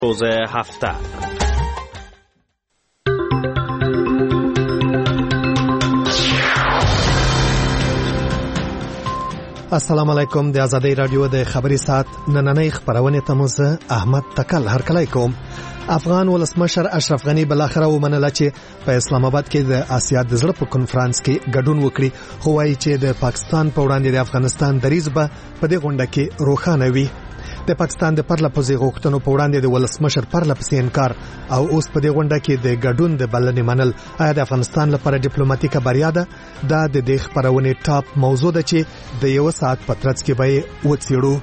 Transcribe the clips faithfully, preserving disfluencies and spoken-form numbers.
روز هفته. السلام علیکم. د آزادۍ رادیو د خبري ساعت نننۍ خبرونه ته مزه احمد تکل هرکلی کوم. افغان ولسمشر اشرف غنی بلاخره ومنله چې په اسلام آباد کې د آسیا د زړه په کنفرانس کې ګډون وکړي، خو وايي چې د پاکستان په وړاندې د افغانستان دریځ به په دې غونډه کې روښانه وي. د پاکستان د پرلپسې غوښتنو په وړاندې د ولسمشر پرلپسې انکار او اوس په دې غونډه کې د ګډون د بلنې منل آیا د افغانستان لپاره ډیپلوماټیکه بریا ده؟ دا د دې خبرونې ټاپ موضوع ده چې د یو ساعت په ترڅ کې به وڅېړو.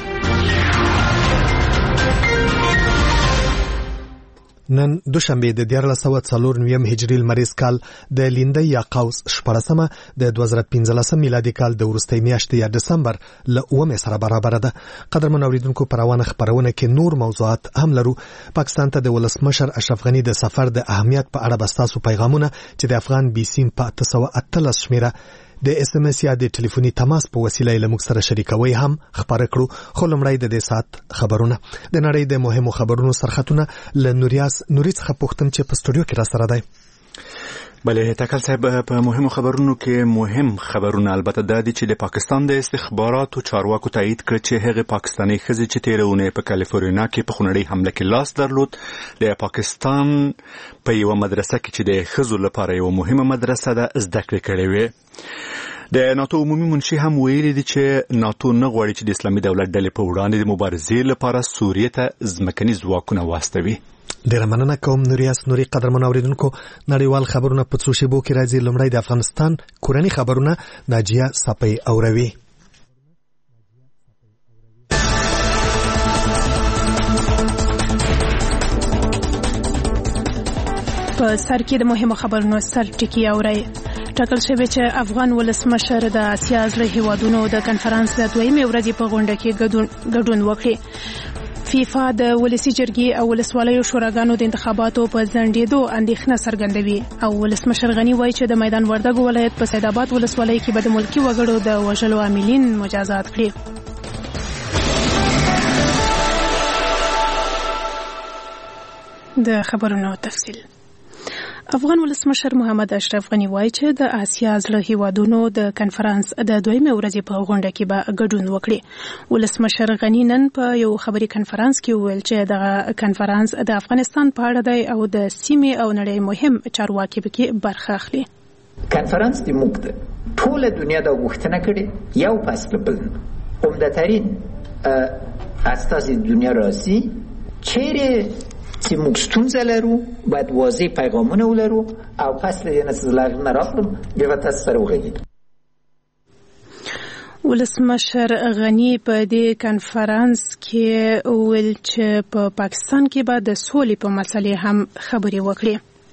نن دوشنبه د دیارلس سوه څلور نویم هجري لمریز کال د لیندۍ یا قوس شپاړسمه د دوه زره پنځلسم میلادي کال د وروستۍ میاشتې یا دسمبر له اوومې سره برابر ده. قدرمن اوریدونکو، په روانه خبرونه کې نور موضوعات هم لرو. پاکستان ته د ولسمشر اشرف غنی د سفر د اهمیت په اړه بستاسو پیغامونه چې د افغان بي سیم په اته سوه اتلس شمیره د اس ام اس یا د ټلیفوني تماس په وسیله له موږ سره شریکوي هم خبره کړو. خو لمړی د دې سات خبرونه د نړۍ د مهمو خبرونو سرخطونه ل نوریاس نوري څخه پوښتم چې په استودیو کې را سره دی. بله تکل صاحب، په مهمو خبرونو کې مهم خبرونه البته دا دي چې د پاکستان د استخباراتو چارواکو تایید کړ چې هغه پاکستانی ښځې چې تیرونه په کالیفورنیا کې په خونړۍ حمله کې لاس درلود د پاکستان په یو مدرسه کې چې د ښځو لپاره یو مهمه مدرسه ده زده کړې کړې وې. د ناتو عمومي منشي هم ویلي دي چې ناتو نه غواړي چې د اسلامي دولت ډلې په وړاندې د مبارزې لپاره سوریې ته ځمکني ځواکونه واستوي. ډیره مننه کوم نوریاس نوري. قدرمن اوریدونکو، نړیوال خبرونه په څو شیبو کې راځي. لمړی د افغانستان کورنی خبرونه ناجیه صپي اوروي. په سر کې د مهمو خبرونو سر ټکی اوري. ټاکل شوی چې افغان ولسمشر د آسیا زړه هیوادونو د کنفرانس د دویمې ورځې په غونډه کې ګډون وکړي. فیفا د ولسی جرګې او ولسوالیو شوراګانو د انتخاباتو په ځنډېدو اندېښنه څرګندوي او ولسمشر غنی وایي چې د میدان وردګو ولایت په سید آباد ولسوالۍ کې به د ملکی وګړو د وژلو عاملین مجازات کړي. د خبرونو تفصیل. افغان ولسمشر محمد اشرف غنی وایي چې د آسیا زړه هیوادونو د کنفرانس د دویمې ورځې په غونډه کې به ګډون وکړي. ولسمشر غنی نن په یو خبري کنفرانس کې وویل چې دغه کنفرانس د افغانستان په اړه دی او د سیمې او نړۍ مهم چارواکي پکې برخه اخلي. کنفرانس د موږ د ټول دنیا د غوښتنه کړي یو فصل بل عمده‌ترین استازي دنیا راځي چیرې چې موږ ستونزه لرو باید واضح پیغامونه ولرو او فصل یې نسلغ نه راخلم بیا تاسو سره وغږیږو. ولسمشر غنی په دې کنفرانس کې ویل چې په پاکستان کې به د سولې په مسلې هم خبرې وکړي.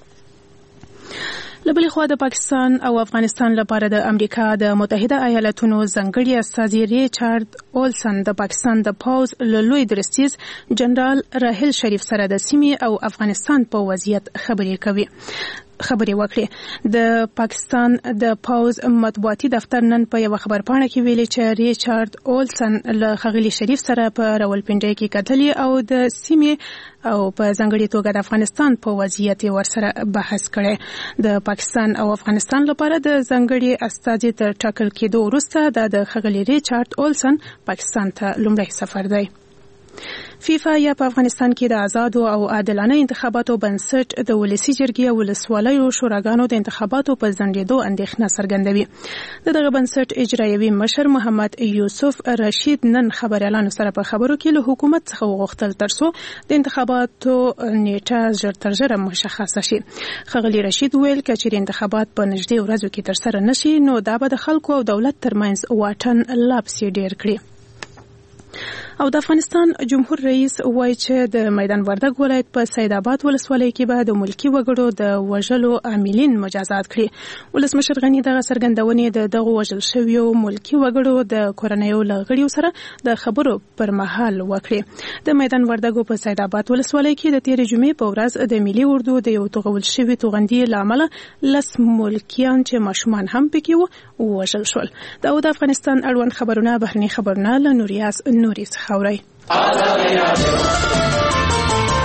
لبلې خوا د پاکستان او افغانستان لپاره د امریکا د متحده ایالاتونو ځانګړي استازي ریچارډ اولسن د پاکستان د پوز لوی درستیز جنرال راهیل شریف سره د سیمې او افغانستان په وضعیت خبرې کوي خبرې وکړي. د پاکستان د پوز مطبوعاتي دفتر نن په یو خبرپاڼه کې ویلي چې ریچارډ اولسن له ښاغلي شریف سره په راولپنډۍ کې کتلې او د سیمې او په ځانګړي توګه د افغانستان په وضعیت ورسره بحث کړي. د پاکستان او افغانستان لپاره د ځانګړي استازي تر ټاکل کېدو وروسته د ښاغلي ریچارډ اولسن پاکستان ته لومړی سفر دی. فیفا یا په افغانستان کې د آزادو او عادلانه انتخاباتو بنسټ د ولسی جرګې او ولسوالیو شوراګانو د انتخاباتو په ځنډېدو اندېښنه څرګندوي. دغه بنسټ اجرایوي مشر محمد یوسف رشید نن خبريالانو سره په خبرو کې له حکومت څخه وغوښتل ترڅو د انتخاباتو نیټه ژر تر ژره مشخصه شي. ښاغلي رشید ویل چې انتخابات په نږدې ورځو کې ترسره نشي نو دا به د خلکو او دولت ترمنځ واټن لا پسې ډېر کړي. او د افغانستان جمهور رئیس وایي چې د میدان وردګ ولایت په سید آباد ولسوالۍ کې به د ملکی وګړو د وژلو عاملین مجازات کړي. ولسمشر غنی دغه څرګندونې د دغه وژل شویو ملکی وګړو د کورنیو لغړیو سره د خبرو پر مهال وکړي. د میدان وردګ په سید آباد ولسوالۍ کې د تیر جمعې په ورځ د ملي اردو د یو توغول شوی توغندي لامل لس ملکیان چې ماشومان هم پکې وو وژل شول. دا د افغانستان اړوند خبرونه بهرني خبرونه له نوریاس نوري خاوري.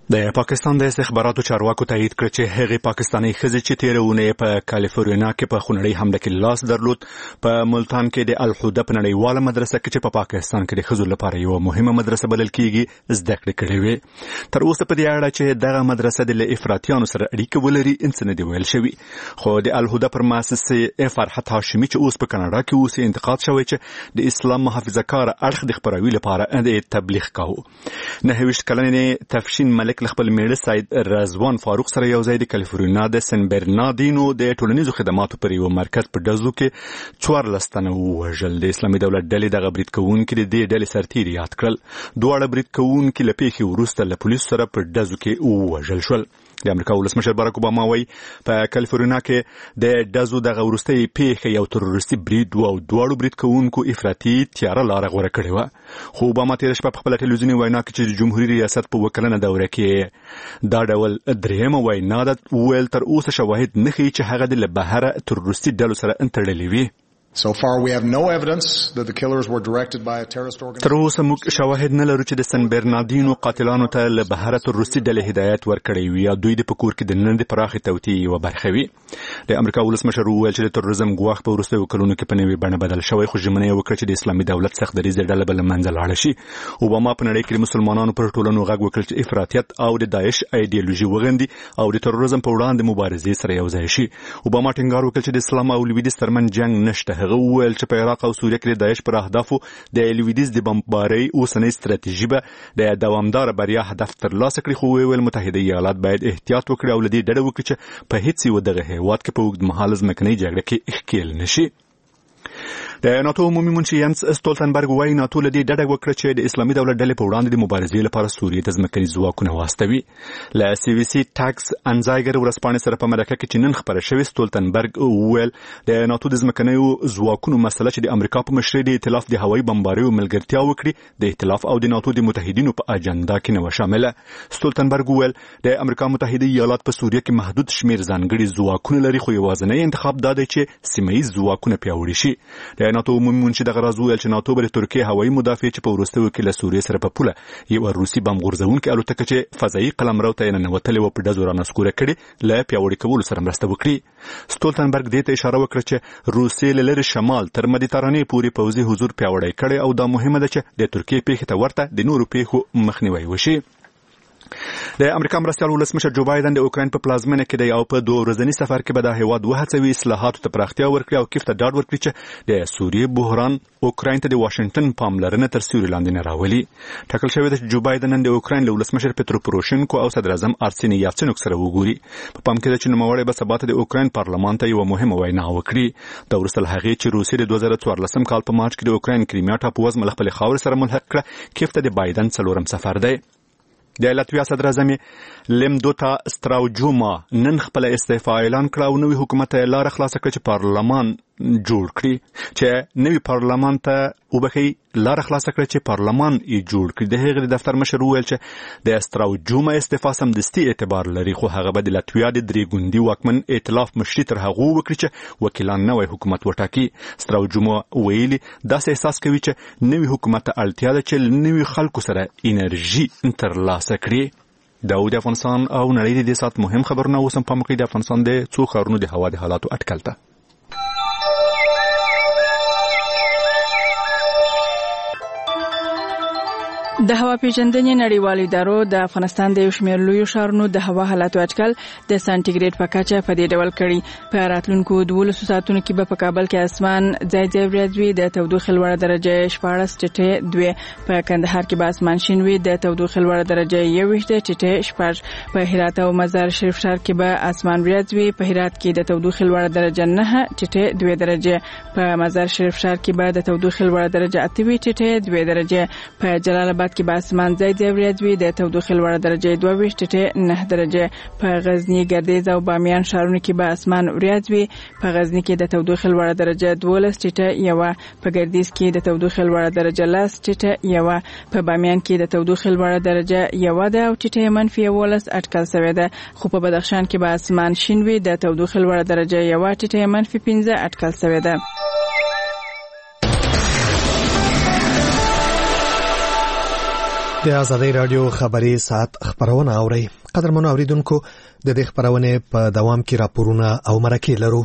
د پاکستان د استخباراتو چارواکو تایید کړ چې هغه پاکستاني ښځې چې تېره اونۍ په کالیفورنیا کې په خونړۍ حمله کې لاس درلود په ملتان کې د الهدى په نړیواله مدرسه کې چې په پا پاکستان کې د ښځو لپاره یو مهمه مدرسه بلل کېږي زده کړې کړې وې. تر اوسه په دې اړه چې دغه مدرسه د افراطیانو سره اړیکه ولري څه نه دی ویل شوي، خو د الهدى پر مؤسسې فرحت هاشمي چې اوس په کاناډا کې اوسي انتقاد شوی چې د اسلام محافظه کار اړخ د خپروي لپاره د تبلیغ کاوه. نهه ویشت کلنې تفشین ملک خپل میړه سید رضوان فاروق سره یو ځای د کالیفورنیا د سن برناردینو د ټولنیزو خدماتو پر یو مرکز په ډزو کې څوارلس تنه ووژل. د اسلامي دولت ډلې دغه برید کوونکي د دې ډلې سرتیري یاد کړل. دواړه برید کوونکي له پیښې وروسته له پولیسو سره په ډزو کې ووژل شول. د امریکا ولسمشر باراک اوباما وایي په کالیفورنیا کې د ډزو دغه وروستۍ پیښه یو تروریستي برید و او دواړو برید کوونکو افراطي تیاره لاره غوره کړې وه. خو اوباما تېره شپه په خپله ټلویزیوني وینا کې چې د جمهوري ریاست په اووه کلنه دوره کې دا ډول درېیمه وینا ده، وویل تر اوسه شواهد نه ښیي چې هغه د له بهره تروریستي ډلو سره تړلې وي. So far we have no evidence that the killers were directed by a terrorist organization. تر اوسه موږ شواهد نه لرو چې د سن برناردینو قاتلانو ته له بهره تروریستي ډلې هدایت ورکړی وي یا دوی د په کور کې د نن د پراخې توطیې یوه برخه وي. د امریکا ولسمشر وویل چې د تروریزم ګواښ په وروستیو کلونو کې په نوې بڼه بدل شوی، خو ژمنه یې وکړه چې د اسلامي دولت سخت دریځه ډله به له منځه لاړه شي. اوباما په نړۍ کې د مسلمانانو پر ټولنو غږ وکړ چې افراطیت او د داعش ایډیالوژي وغندي او د تروریزم په وړاندې مبارزې سره یو ځای شي. اوباما ټینګار وکړ چې د اسلام او لویدیځ ترمنځ جنګ نشته. هغه وویل چې په عراق او سوریه کې د داعش پر اهدافو د لویدیځ د بمبارۍ اوسنۍ ستراتیژي به د دوامداره بریا هدف ترلاسه کړي، خو ویل متحده ایالات باید احتیاط وکړي او له دې ډډه وکړي چې په هیڅ یو دغه هیواد کې په اوږدمهاله ځمکنۍ جګړه کې ښکېل نشي. د ناتو عمومي منشي ینس ستولتنبرګ وایي ناتو له دې ډډه وکړه چې د اسلامي دولت ډلې په وړاندې د مبارزې لپاره سوریې ته ځمکني ځواکونه واستوي. له سی وي سي ټاکس انزایګر ورځپاڼې سره په مرکه کې چې نن خپره شوې ستولتنبرګ وویل د ناتو د ځمکنیو ځواکونو مسله چې د امریکا په مشرۍ د ائتلاف د هوایي بمباریو ملګرتیا وکړي د ائتلاف او د ناتو د متحدینو په اجنډا کې نه وه شامله. ستولتنبرګ وویل د امریکا متحده ایالات په سوریه کې محدود شمیر ځانګړي ځواکونه لري، خو یوازینی انتخاب دا دی چې سیمه ییز ځواکونه پیاوړي شي. د ناتو عمومي منشي دغه راز وویل چې ناتو به د ترکیې هوایي مدافع چې په وروستیو کې له سوریې سره په پوله یوه روسي بم غورځوونکې الوتکه چې فضایي قلمرو ته یې ننوتلې وه په ډزو رانسکوره کړې له پیاوړي کولو سره مرسته وکړي. ستولتنبرګ دې ته اشاره وکړه چې روسیې له لرې شمال تر مدیترانې پورې پوځي حضور پیاوړی کړی او دا مهمه ده چې د ترکیې پیښې ته ورته د نورو پیښو مخنیوی وشي. د امریکا مرستیال ولسمشر جو بایدن د اوکراین په پلازمینه کې د یو په دوه ورځني سفر کې به د هیواد وهڅوي اصلاحاتو ته پراختیا ورکړي او کیف ته ډاډ ورکړي چې د سوریې بحران اوکراین ته د واشنگټن پاملرنه تر سیوري لاندې نه راولي. ټاکل شوی ده چې جو بایدن نن د اوکراین له ولسمشر پترو پروشینکو او صدر اعظم ارسني یاتسنوک سره وګوري. په پام کې ده چې نوموړی به سبا د اوکراین پارلمان ته یوه مهمه وینا وکړي. د وروسته له هغې چې روسیې د دوه زره څوارلسم کال په مارچ کې د اوکراین کریمیا ټاپووزمه له خپلې خاورې سره ملحق کړه، کیف ته د بایدن څلورم سفر دی. د لاتویا صدر اعظم لیمدوتا ستراوجوما نن خپل استعفا اعلان کړه او نوی حکومت یې لاره خلاصه کړه چې پارلمان جوړ کړي چې نوی پارلمان ته وبخي لاره خلاصه کړه چې پارلمان یې جوړ کړي. د هغې د دفتر مشر وویل چې د استراوجوما استعفا سمدستي اعتبار لري، خو هغه به د لاتویا د درې ګوندي واکمن ائتلاف مشري تر هغو وکړي چې وکیلان نوی حکومت وټاکي. ستراوجوما ویلي داسې احساس کوي چې نوی حکومت ته اړتیا ده چې نوي خلکو سره انرژي ترلاسه کړي. دا د افغانستان او نړۍ د دې سات مهم خبرونه اوس هم پام کوي د افغانستان د څو ښارونو د هوا د حالاتو اټکل ته. د هوا پیژندنې نړیوالو ادارو د افغانستان د یو شمېر لویو ښارونو د هوا حالاتو اټکل د سانټیګریډ په کچه په دې ډول کړي. په راتلونکو دولسو ساعتونو کې به په کابل کې اسمان ځای ځای وریځ وي، د تودوخې لوړه درجه شپاړس ټیټې دوې، په کندهار کې به اسمان شین وي، د تودوخې لوړه درجه یو ویشت ټیټې شپږ، په هرات او مزار شریف ښار کې به اسمان وریځ وي، په هرات کې د تودوخې لوړه درجه نه ټیټې دوې درجه، په مزار شریف ښار کې به د تودوخې لوړه درجه اته وي ټیټې دوې درجه، په جلال آباد کې به اسمان ځای ځای وریځ وي، د تودوخې لوړه درجه دوه ویشت ټیټې نه درجه، په غزني ګردیز او بامیان ښارونو کې به اسمان وریځ وي، په غزني کې د تودوخې لوړه درجه دولس ټیټې یوه، په ګردیز کې د تودوخې لوړه درجه لس ټیټې یوه، په بامیان کې د تودوخې لوړه درجه یوه ده او ټیټې منفي یولس اټکل شوې ده، خو په بدخشان کې به اسمان شین وي، د تودوخې لوړه درجه یوه ټیټې منفي پنځه اټکل شوې ده. د د آزادۍ رادیو خبري ساعت خبرونه اوري. قدرمنو اوریدونکو د دې خبرونه په دوام کې راپورونه او مرکې لرو.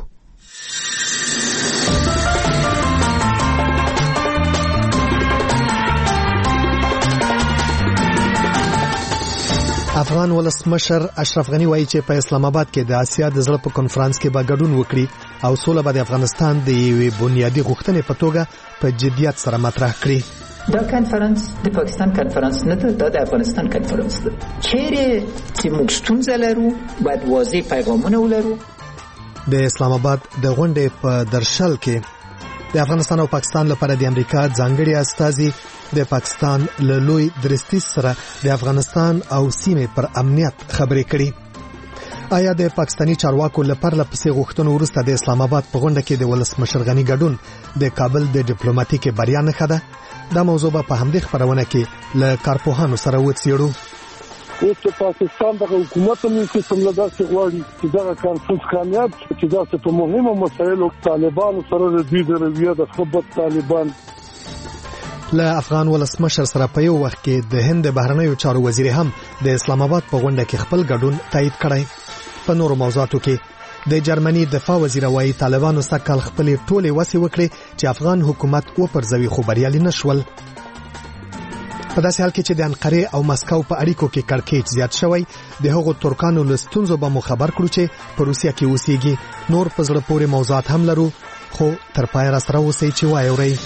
افغان ولسمشر اشرف غنی وایي چې په اسلام آباد کې د آسیا د زړه په کنفرانس کې به ګډون وکړي او سوله به د افغانستان د یوې بنیادي غوښتنې په توګه په جدیت سره مطرح کړي. دا کنفرانس د پاکستان کنفرانس نه ده، دا د افغانستان کنفرانس ده. چیرې چې موږ ستونزه لرو باید واضح پیغامونه ولرو. د اسلام آباد د غونډې په درشل کې د افغانستان او پاکستان لپاره د امریکا ځانګړي استازي د پاکستان له لوی درستیز سره د افغانستان او سیمې پر امنیت خبرې کړي. آیا د پاکستانی چارواکو لپاره لپسې غوښتنو وروسته د اسلام آباد په غونډه کې د ولسمشر غنی ګډون د کابل د ډیپلوماټیک بریا نښه ده؟ دا موضوع په همدې خبرونه کې له کارپوهانو سره وڅېړو. اوس چې پاکستان د حکومت هم کې څنګه داسې غواړي چې دا کانفرنس کامیاب چې داسې په مهمو مسایلو طالبانو سره د دوی د رویه د خبرت طالبان له افغان ولسمشر سره په یو وخت کې د هند بهرنیو چارو وزیر هم د اسلام آباد په غونډه کې خپل ګډون تایید کړی. په نورو موضوعاتو کې د جرمني دفاع وزیر وايي طالبانو سکهال خپل ټولې وسې وکړي چې افغان حکومت وپرځوي خو بریالي نشول. په داسې حال کې چې د انقرې او مسکو په اړیکو کې کړکېچ زیات شوی، د هغو ترکانو له ستونزو به مو خبر کړو چې په روسیه کې اوسېږي. نور په زړه پورې موضوعات هم لرو، خو تر پایه راسره اوسئ چې واورئ.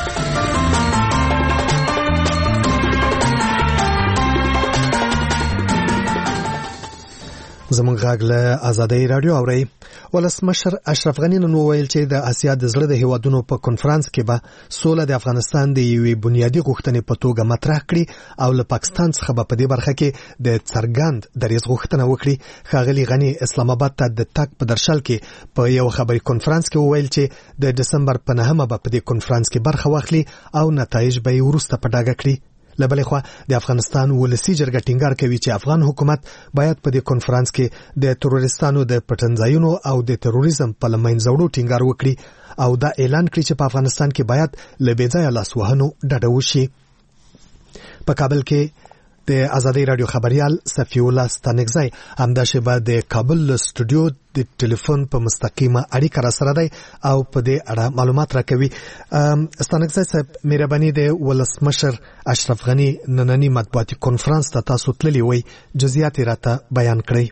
زمونږ غږ له آزادۍ رادیو اوري. ولسمشر اشرف غنی نن وویل چې د آسیا د زړه د هیوادونو په کنفرانس کې به سوله د افغانستان د یوې بنیادي غوښتنې په توګه مطرح کړي او له پاکستان څخه به په دې برخه کې د څرګند دریځ غوښتنه وکړي. ښاغلي غنی اسلام آباد ته د تګ په درشل کې په یو خبري کنفرانس کې وویل چې د دسمبر په نهمه به په دې کنفرانس کې برخه واخلي او نتایج به یې وروسته په ډاګه کړي. له بلې خوا د افغانستان ولسی جرګه ټینګار کوي چې افغان حکومت باید په دې کنفرانس کې د تروریستانو د پټنځایونو او د تروریزم په لمنځه وړو ټینګار وکړي او دا اعلان کړي چې په افغانستان کې باید له بې ځایه لاسوهنو ډډه وشي. په کابل کې د آزادۍ رادیو خبريال صفی الله ستانکزی همداشې به د کابل له سټوډیو د ټلیفون په مستقیمه اړیکه را سره دی او په دې اړه معلومات راکوي. ستانکزی صاحب، مهرباني د ولسمشر اشرف غنی نننی مطبوعاتي کنفرانس ته تاسو تللی وئ، جزئیات راته بیان کړئ.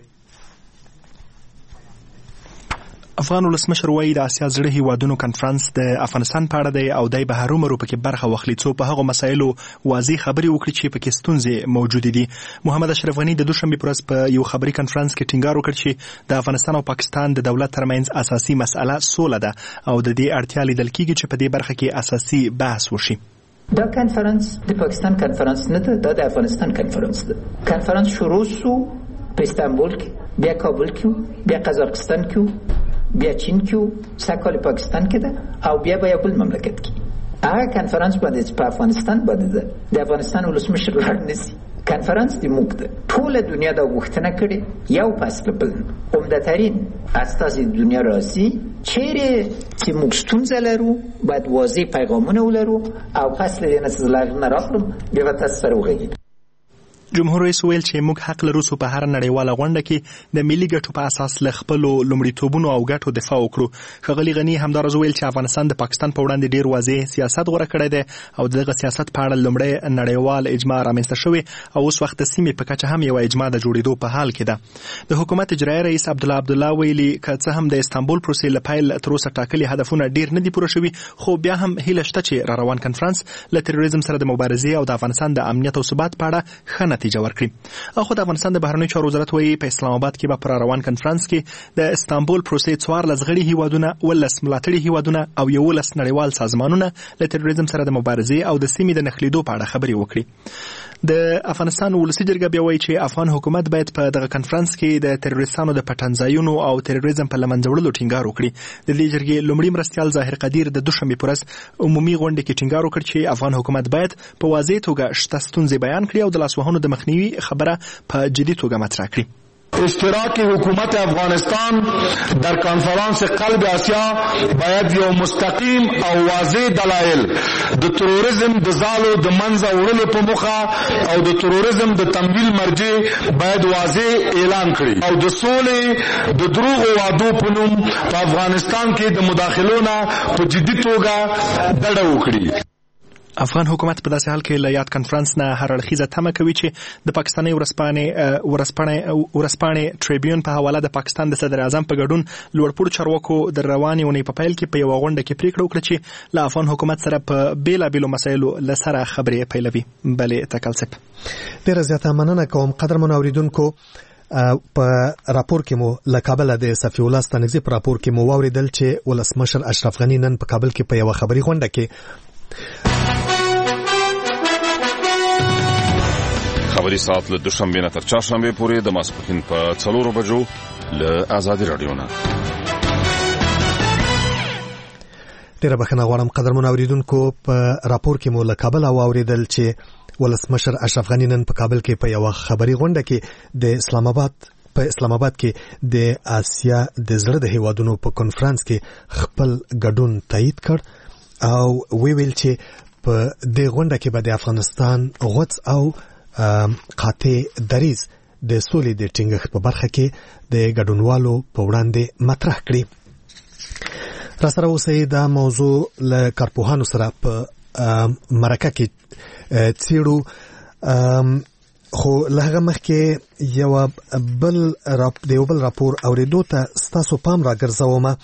افغان ولسمشر وایي د آسیا زړه هیوادونو کنفرانس د افغانستان په اړه دی او دای به هرومرو پکې برخه واخلي څو په هغو مسایلو واضح خبرې وکړي چې پکې ستونزې موجودې دي. محمد اشرف غنی د دوشنبې پر ورځ په یو خبري کنفرانس کې ټینګار وکړ چې د افغانستان او پاکستان د دولت ترمنځ اساسي مسأله سوله ده او د دې اړتیا لیدل کېږي چې په دې برخه کې اساسي بحث وشي. دا کنفرانس د پاکستان کنفرانس نه ده، دا د افغانستان کنفرانس ده. کنفرانس شروع شو په استانبول کې، بیا کابل کې، بیا قزاقستان کې، بیا چین کې، سکهال پاکستان کې ده او بیا به یو بل مملکت کې. هغه کنفرانس باندې په افغانستان باندې ده، د افغانستان ولسمشر لاړ نشي. کنفرانس د موږ ده، ټول دنیا دا غوښتنه کړي یو فاصله بل عمده‌ترین استازي دنیا راځي. چیرې چې موږ ستونزه لرو باید واضح پیغامونه ولرو او فاصله یې نه څه نه راخلم بیا تاسو سره وغږیږي. جمهور رئیس ویل چې موږ حق لرو چې په هر نړیواله غونډه کې د ملي ګټو په اساس له خپلو لومړیتوبونو او ګټو دفاع وکړو. ښاغلي غني همداراز ویل چې افغانستان د پاکستان په وړاندې ډیر واضح سیاست غوره کړی دی او دغه سیاست په اړه لومړی نړیوال اجماع رامنځته شوی او اوس وخت د سیمې په کچه هم یو اجماع د جوړېدو په حال کې ده. د حکومت اجرایي رئیس عبدالله عبدالله ویلي که څه هم د استانبول پروسې له پیل تر اوسه ټاکلي هدفونه ډیر نه دي پوره شوي، خو بیا هم هیله شته چې را روان کنفرانس له تروریزم سره د مبارزې او د افغانستان د امنیت او ثبات په اړه ښه نتیجه ورکړي. اخو د افغانستان د بهرنیو چارو وزارت وایي په اسلام آباد کې به پر روان کنفرانس کې د استانبول پروسې څوارلس غړي هیوادونه، ولس ملاتړي هیوادونه او یولس نړیوال سازمانونه له تروریزم سره د مبارزې او د سیمې د نښلېدو په اړه خبرې وکړي. د افغانستان ولسی جرګه بیا وایي چې افغان حکومت باید په دغه کنفرانس کې د تروریستانو د پټنځایونو او تروریزم په لمنځه وړلو ټینګار وکړي. د دې جرګې لومړي مرستیال ظاهر قدیر د دوشنبې په ورځ عمومي غونډه کې ټینګار وکړ چې افغان حکومت باید په واضح توګه شته ستونزې بیان کړي او د لاسوهنو د مخنیوي خبره په جدي توګه مطرح کړي. اشتراک حکومت افغانستان در کنفرانس قلب آسیا باید یو مستقیم او واضح دلایل د تروریزم د زالو د منځه وړلو په موخه او د تروریزم د تمویل مرجع باید واضح اعلان کړي او د سولې د دروغ وعدو په نوم په افغانستان کې د مداخلو نه په جدي توګه ډډه وکړي. افغان حکومت په داسې حال کې له یاد کنفرانس نه هر اړخیزه تمه کوي چې د پاکستاني ورسپانې ورسپانې ورسپانې ټریبیون په حواله د پاکستان د صدر اعظم په ګډون لوړپوړو چارواکو د روانې اونۍ په پیل کې په یوه غونډه کې پریکړه وکړه چې له افغان حکومت سره په بیلابیلو مسایلو له سره خبرې پیلوي. بلې تکل صاحب ډېره زیاته مننه کوم. قدرمنو اوریدونکو، په راپور کې مو له کابل د صفی الله ستانکزي په راپور کې مو واوریدل چې ولسمشر اشرف غني نن په کابل کې په یوه خبري غونډه کې خبري ساعت له دوشنبه نه تر چهارشنبه پورې د ماسپښین په څلورو بجو له آزادي رادیو نه. ډېره بخښنه غواړم قدرمنو اوریدونکو، په راپور کې مو له کابل واوریدل چې ولسمشر اشرف غني نن په کابل کې په یوه خبري غونډه کې د اسلام آباد په اسلام آباد کې د آسیا د زړه د هیوادونو په کنفرانس کې خپل ګډون تایید کړ او وی ویل چې په دې غونډه کې به د افغانستان غوڅ او قاطع دریځ د سولې د ټینګښت په برخه کې د ګډونوالو په وړاندې مطرح کړي. را سره اوسئ دا موضوع له کارپوهانو سره په مرکه کې څیړو، خو له هغه مخکې یو بل د یو بل راپور اورېدو ته ستاسو پام راګرځوم.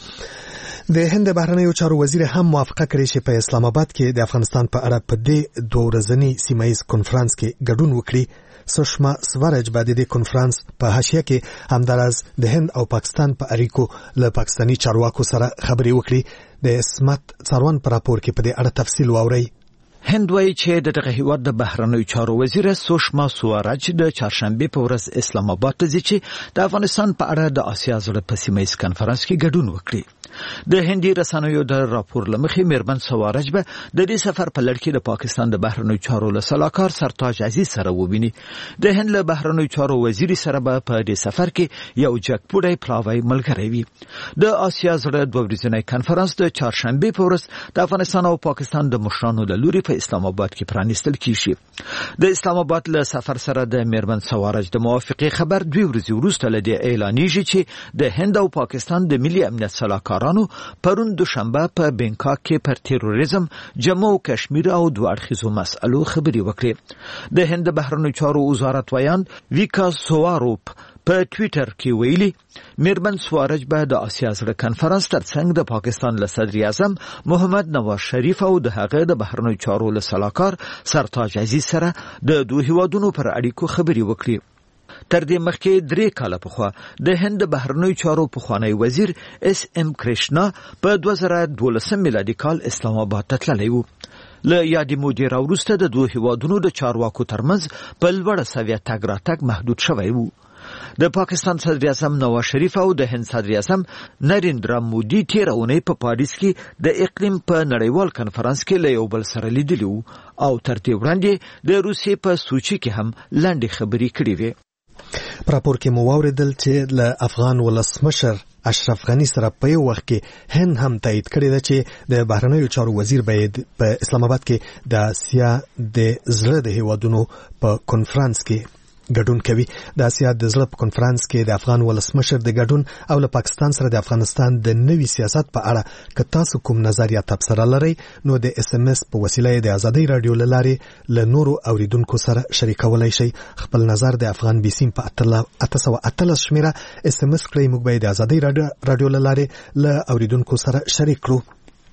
د هند بهرنیو چارو وزیر هم موافقه کړې چې په اسلام آباد کې د افغانستان په اړه په دې دوه ورځني سیمایي کنفرانس کې ګډون وکړي. سشما سوارج بعد د کنفرانس په حاشیه کې همداراز د هند او پاکستان په اړیکو له پاکستاني چارواکو سره خبرې وکړي. د اسمت څاروان په راپور کې په دې اړه تفصیل واورئ. هند وایي چې د دغه هیواد د بهرنیو چارو وزیر سوشما سوارج د چهارشنبه په ورځ اسلام آباد ته ځي چې د افغانستان په اړه د آسیا زړه په سیمه ییز کنفرانس کې ګډون وکړي. د هندي رسنیو د راپور لمخې میرمن سوارج به د دې سفر په لړ کې د پاکستان د بهرنیو چارو له سلاکار سرتاج عزیز سره وویني. د هند له بهرنیو چارو وزیر سره به په دې سفر کې یو جګپوړی پلاوی ملګری وي. د آسیا زړه دوه ورځنی کنفرانس د چهارشنبه په ورځ د افغانستان او پاکستان د مشرانو له لوري په اسلام آباد کې پرانیستل کیږي. د اسلام آباد له سفر سره د میرمن سوارج د موافقه خبر دوی ورځې وروسته له دې اعلانېږي چې د هند او پاکستان د ملي امنیت سلاکار پرون دوشنبه په بینکاک کې پر تروریزم، جموں و کشمیر او دوه اړخیزو مسألو خبرې وکړې. د هند بهرنیو چارو وزارت ویان ویکا سواروپ په ټویټر کې ویلي میرمن سوارج به د آسیا زړه کنفرانس ترڅنګ د پاکستان له صدر اعظم محمد نواز شریف او د هغه د بهرنیو چارو له سلاکار سرتاج عزیز سره د دوه هیوادونو پر اړیکو خبرې وکړي. تر دې مخکې درې کاله پخوا د هند بهرنیو چارو پخوانی وزیر اس ام کرشنا په دوه زره دولسم میلادي کال اسلام آباد ته تللی و. له یادې مودې راوروسته د دوه هیوادونو د چارواکو ترمنځ په لوړه سویه تګ راتګ محدود شوی و. د پاکستان صدر اعظم نواز شریف او د هند صدر اعظم نریندرا مودي تیر اونۍ په پاریس کې د اقلیم په نړیوال کنفرانس کې له یو بل سره لیدلي وو او تر دې وړاندې د روسیې په سوچي کې هم لنډې خبرې کړې وې. په راپور کې مو واوریدل چې له افغان ولسمشر اشرف غني سره په یو وخت کې هند هم تایید کړی ده چې د بهرنیو چارو وزیر باید په اسلام آباد کې د آسیا د زړه د هیوادونو په کنفرانس کې ګډون کوي. د آسیا د زړه په کنفرانس کې د افغان ولسمشر د ګډون او له پاکستان سره د افغانستان د نوي سیاست په اړه که تاسو کوم نظر یا تبصره لرئ نو د اس ام اس په وسیله د آزادۍ رادیو له لارې له نورو اوریدونکو سره شریکولی شئ. خپل نظر د افغان بي سیم په اته سوه اتلس شمیره اس ام اس کړئ. موږ به د آزادۍ رادیو له لارې له اوریدونکو سره شریک کړو.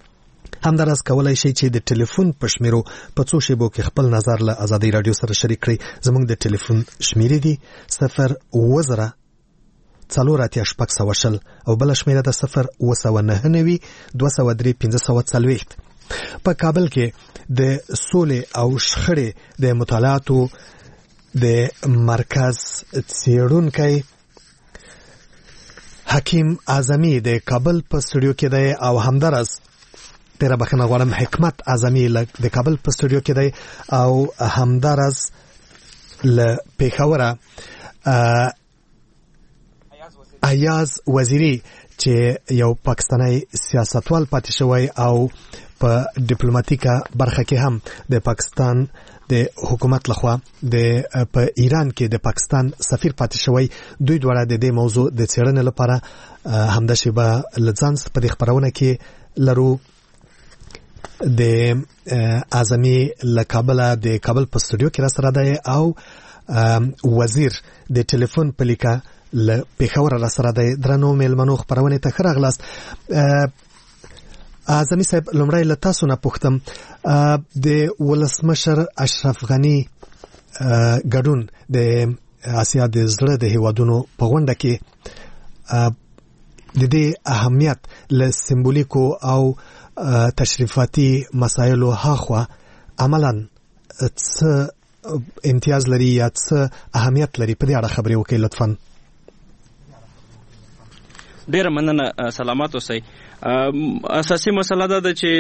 همداراز کولای شئ چې د ټلیفون په شمیرو په څو شیبو کې خپل نظر له آزادۍ رادیو سره شریک کړئ. زموږ د ټلیفون شمیرې دي صفر اووه زره څلور اتیا شپږ سوه شل او بله شمیره ده صفر اووه سوه نهه نوي دوه سوه درې پنځه سوه څلوېښت. په کابل کې د سولې او شخړې د مطالعاتو د مرکز څیړونکی حکیم اعظمي د کابل په سټوډیو کې دی او همداراز ډېره بخښنه غواړم حکمت اعظمي د کابل په سټوډیو کې دی او همداراز له پېښوره ایاز وزیری چې یو پاکستانی سیاستوال پاتې شوی او په ډیپلوماټیکه برخه کې هم د پاکستان د حکومت لخوا د په ایران کې د پاکستان سفیر پاتې شوی، دوی دواړه د دې موضوع د څېړنې لپاره همدا شیبه لځانس په دې خبرونه کې لرو. د اعظمي له کابل د کابل په سټوډیو کې را سره دی او وزیر د ټلیفون په لیکه له پېښور را سره دی. درنو میلمنو خبرونه ته ښه راغلاست. اعظمي صاحب لومړی له تاسو نه پوښتم د ولسمشر اشرف غني ګډون د آسیا د زړه د هیوادونو په غونډه کې د دې اهمیت له سمبولیکو او تشریفاتي مسایلو هاخوا عملاً څه امتیاز لري یا څه اهمیت لري، په دې اړه خبرې وکړئ لطفاً. ډیره مننه، سلامات اوسئ. اساسي مسله دا ده چې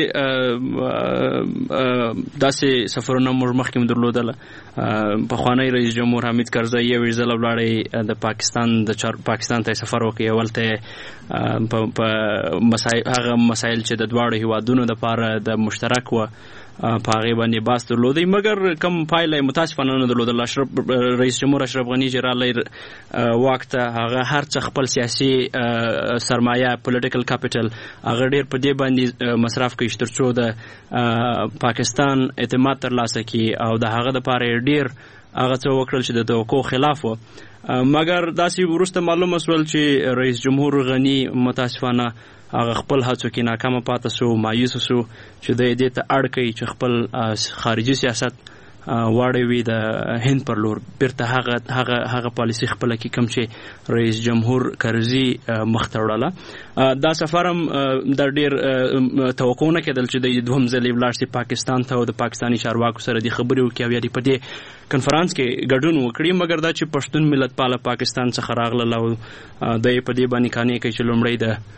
داسې سفرونه موږ مخکې هم درلودله. پخوانی رئیس جمهور حامد کرزی یو ځل ولاړی د پاکستان د پاکستان ته سفر وکړي، اولته په مسایل هغه مسایل چې د دواړو هیوادونو لپاره د مشترک و په هغه باندې باس درلودی، مګر کم پایله متاسفانه نه درلودله. اشرف رئیس جمهور اشرف غني چې رالی واک ته، هغه هر څه خپل سیاسي سرمایه پولیټیکل کاپیټل هغه ډیر په دې باندې مصرف کوي تر څو د پاکستان اعتماد ترلاسه کړي او د هغه لپاره ډیر هغه څه وکړل چې د توقع خلاف و. مګر داسې وروسته معلومه شول چې رئیس جمهور غني متاسفانه هغه خپل هڅو کې ناکامه پاتې شو، مایوس شو چې د دې ته اړ کوي چې خپل خارجي سیاست واړوي د هند پر لور. بیرته هغه هغه هغه پالیسي خپل کې کوم چې رئیس جمهور کرزي مخ ته وړله. دا سفر هم د ډیر توقع نه کېدل چې د دوهم ځل ولاړ شي پاکستان ته او د پاکستاني چارواکو سره د خبرې وکړي او یا په دې کنفرانس کې ګډون وکړي. مګر دا چې پښتون ملت پاله پاکستان څخه راغله او د په دې باندې کانې کوي چې لومړی د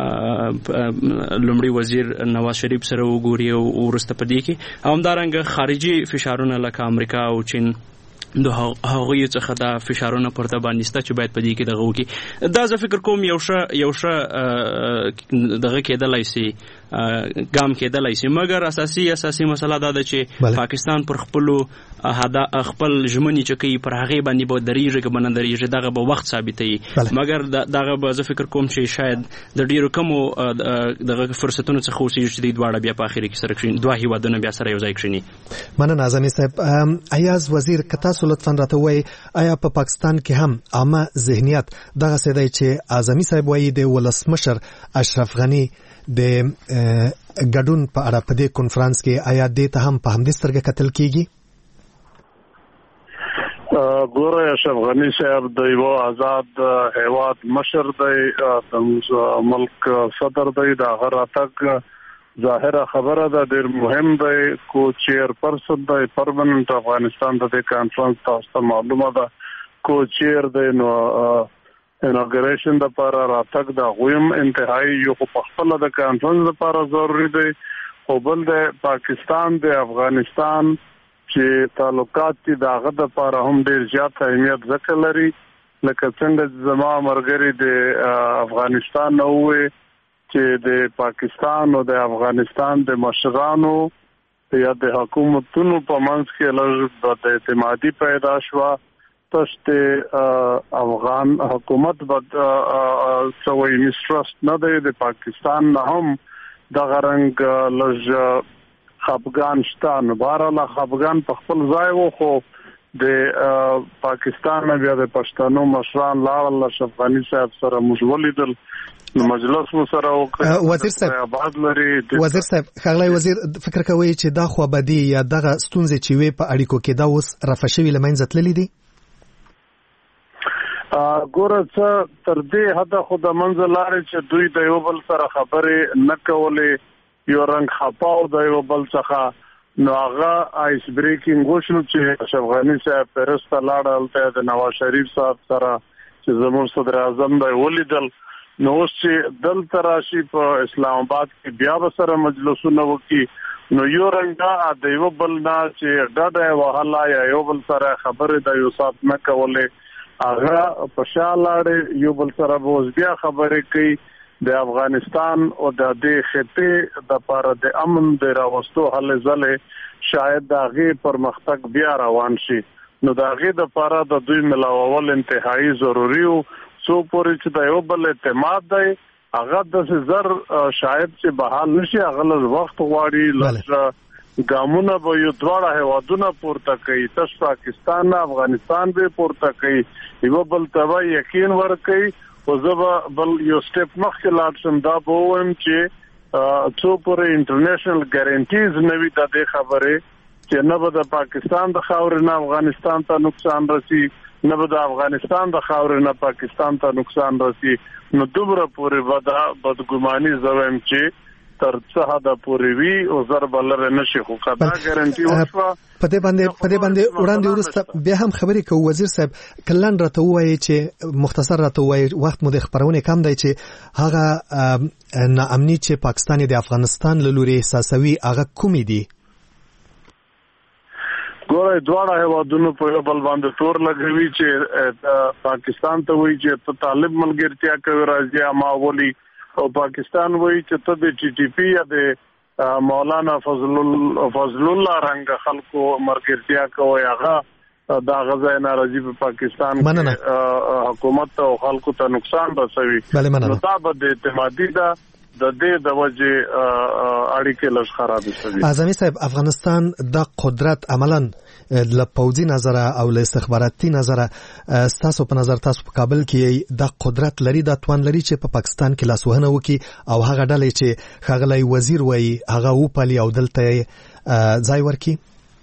لومړی وزیر نواز شریف سره وګوري او ورسته پدې کې همدارنګه خارجي فشارونه لکه امریکا او چین د هغوی څخه دا فشارونه پورته باندې ستا چې باید پدې کې دغه وکړي. دا زه فکر کوم یو ښه یو ښه دغه کېدلی سي ګام کېدلی سي، مګر اساسي اساسي مسله دا ده چې پاکستان پر خپلو خپل ژمنې چې کوي پر هغې باندې به درېږي که به نه درېږي، دغه به وخت ثابتوي. مګر دغه به زه فکر کوم چې شاید د ډېرو کمو دغه فرصتونو څخه اوسېږي چې دوی دواړه بیا په اخر کې سره کښېني، دوه هېوادونه بیا سره یو ځای کښېني. مننه اعظمي صاحب. ایاز وزیر که تاسو لطفا راته ووایئ آیا په پاکستان کې هم عامه ذهنیت دغسې دی چې اعظمي صاحب وایي د ولسمشر اشرف غني د ګډون په اړه په دې کنفرانس کې آیا دې ته هم په همدې سترګه کتل کېږي؟ ګوره اشرف غني صاحب د یو آزاد هیواد مشر دی، د ملک صدر دی، د هغه راتګ ظاهره خبره ده ډېر مهم دی. کو چیر پرسن دی پرمننت افغانستان د دې کانفرنس تاسو ته معلومه ده کو چیر دی، نو اناګریشن د لپاره راتګ د غویم انتهایی یو په خپل د کانفرنس لپاره ضروری دی. او بل د پاکستان د افغانستان چې تعلقات دي دغه د لپاره هم ډېر زیات اهمیت ذکر لري، لکه څنګه زما مرګري د افغانستان نو وي چې د پاکستان او د افغانستان د مشرانو یا د حکومتونو په منځ کې لږ د اعتمادي پیدا شوه. تشت افغان حکومت بد سوی میسټرست نه دی، د پاکستان نه هم دغه رنګ لږ خفګان شته. نو بهرحاله خفګان په خپل ځای و، خو د پاکستان نه بیا د پښتنو مشران لاړل، اشرف غني صاحب سره موږ ولیدل، مجلس مو سره وکړ. وزیر صاحب وزیر صاحب ښاغلی وزیر فکر کوي چې دا خوابدي یا دغه ستونزې چې وي په اړیکو کې دا اوس رفع شوي له منځه تللي دي؟ ګوره څه تر دې حده خو د منځه لاړې چې دوی د یو بل سره خبرې نه کولې، یو رنګ خپاو د یو بل څخه، نو هغه آیس بریکینګ وشو چې اشرف غني صاحب پیرس ته لاړ، هلته د نواز شریف صاحب سره چې زموږ صدر اعظم دی ولیدل. نو اوس چې دلته راشي په اسلام آباد کې بیا به سره مجلسونه وکړي، نو یو رنګه د یو بل نه چې ډډه وهله یا یو بل سره خبرې د یو سات نه کولې، هغه په شالاړ یو بل سره اوس بیا خبرې کوي د افغانستان او د دې خطې د لپاره د امن د راوستو حل ځلې شاید د هغې پرمختګ بیا روان شي. نو د هغې دپاره د دوی ملاول انتهایی ضروري و څو پورې چې د یو بل اعتماد دی هغه داسې زر شاید چې بحال نشي هغه لږ وخت غواړي لږ ګامونه به یو دواړه هیوادونه پورته کوي تش پاکستان نه افغانستان به پورته کوي یو بل ته به یقین ورکوي او زه به بل یو سټیپ مخکې لاړ شم دا به ووایم چې څو پورې انټرنیشنل ګارنټیز نه وي د دې خبرې چې نه به د پاکستان د خاورې نه افغانستان ته نقصان رسي نه به د افغانستان د خاورې نه پاکستان ته نقصان رسي نو دومره پورې به دا بدګماني زه وایم چې تر څه حده پورې وي او ضرب لري نشي خو دا ګارنټي وشوه په دې باندې په دې باندې وړاندې ورسته بیا هم خبرې کوو وزیر صاحب کلن راته وایي چې مختصر راته وایي وخت مو د خبرونه کم دی چې هغه ناامني چې پاکستان د افغانستان له لوري احساسوي هغه کومې دي ګوره دواړه هیوادونو په یو بل باندې تور لګوي چې پاکستان ته وایي چې ته طالب ملګرتیا کوي راځي ما ولي او پاکستان وایي چې ته د ټي ټي پی یا د مولانا فضل فضل الله رنګ خلکو مرګرتیا کوي هغه دا غزا ناراضي په پاکستان کې حکومت او خلکو ته نقصان رسوي نو دا به د اعتمادي دا د دې د وجه اړیکې لږ خراب شي. اعظمي صاحب افغانستان د قدرت عملاً له پوځي نظره او له استخباراتي نظره تاسو په نظر تاسو په کابل کې د قدرت لري د توان لري چې په پاکستان کې لاسوهنه وکړي او هغه ډلې چې ښاغلی وزیر وایي هغه وپالي او دلته ځای ورکړي.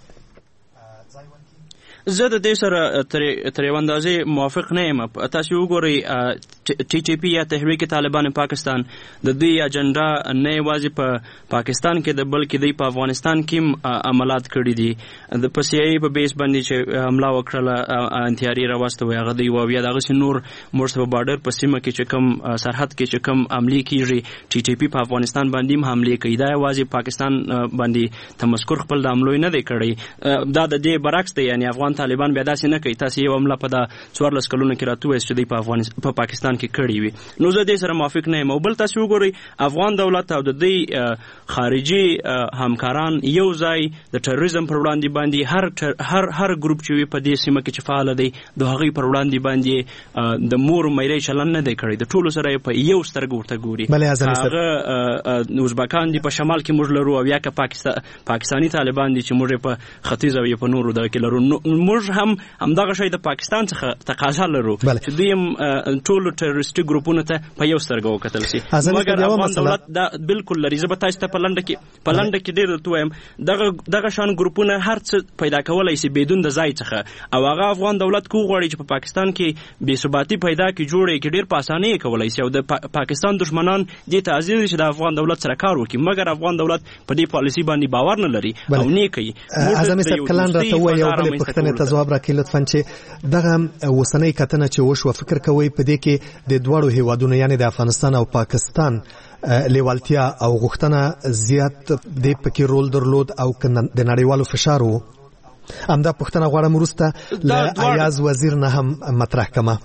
زه د دې سره تر یو اندازې موافق نه یم. تاسو وګورئ ټي ټي پی یا تحریک طالبان پاکستان د دې اجنډا نه یوازې په پاکستان کې د بلکې د په افغانستان کې عملیات کړي دي د پسیای په بیس باندې چې حمله وکړه انتیاري راوسته وي هغه دی او بیا دغه نور مرسته په بارډر په سیمه کې چې کوم سرحد کې چې کوم عملی کیږي ټي ټي پی په افغانستان باندې هم حمله کوي دا یوازې پاکستان باندې تمسکر خپل د عملو نه دی کړی دا د دې برعکس دی یعنی افغان طالبان بیا داسې نه کوي تاسو یو عمله په د څوارلس کلونو کې راته وایي چې دوی په افغانستان په پاکستان کې کړي وي نو زه دې سره موافق نه یم. او بل تاسو وګورئ افغان دولت او د دې خارجي همکاران یو ځای د ټروریزم پر وړاندې باندې هر هر هر ګروپ چې وي په دې سیمه کې چې فعال دی د هغې پر وړاندې باندې د مور میرې چلن نه دی کړی د ټولو سره په یو سترګه ورته ګوري. هغه ازبکان دي په شمال کې موږ لرو او یا که پاکستان پاکستانی طالبان دي چې موږ په ختیځ او په نورو دغه کې لرو موږ هم همدغه شی د پاکستان څخه تقاضا لرو چې دوی هم ټولو ټروریستي ګروپونو ته په یو سترګه وکتل شي مګر افغان دولت دا بالکل لري. زه به تاسو ته په لنډه کې په لنډه کې ډېر درته وایم دغه دغه شان ګروپونه هر څه پیدا کولی شي بدون د ځای څخه او هغه افغان دولت کو غواړي چې په پاکستان کې بې ثباتي پیدا کړي جوړې کې ډېر په اسانۍ کولی شي او د پاکستان دښمنان دې ته عزیز چې د افغان دولت سره کار وکړي مګر افغان دولت په دې پالیسي باندې باور نه لري او نه کوي. اعظمي صاحب کلان راته وایي یو بلې پوښتنې ته ځواب راکړئ لطفا چې دغه اوسنۍ کتنه چې وشوه فکر کوئ په دې کې د دواړو هیوادونو یعنی د افغانستان او پاکستان لیوالتیا او غوښتنه زیات د پکې رول درلود او د نړیوالو فشار و همدا پوښتنه غواړم وروسته له ایاز وزیر نه هم مطرح کړم.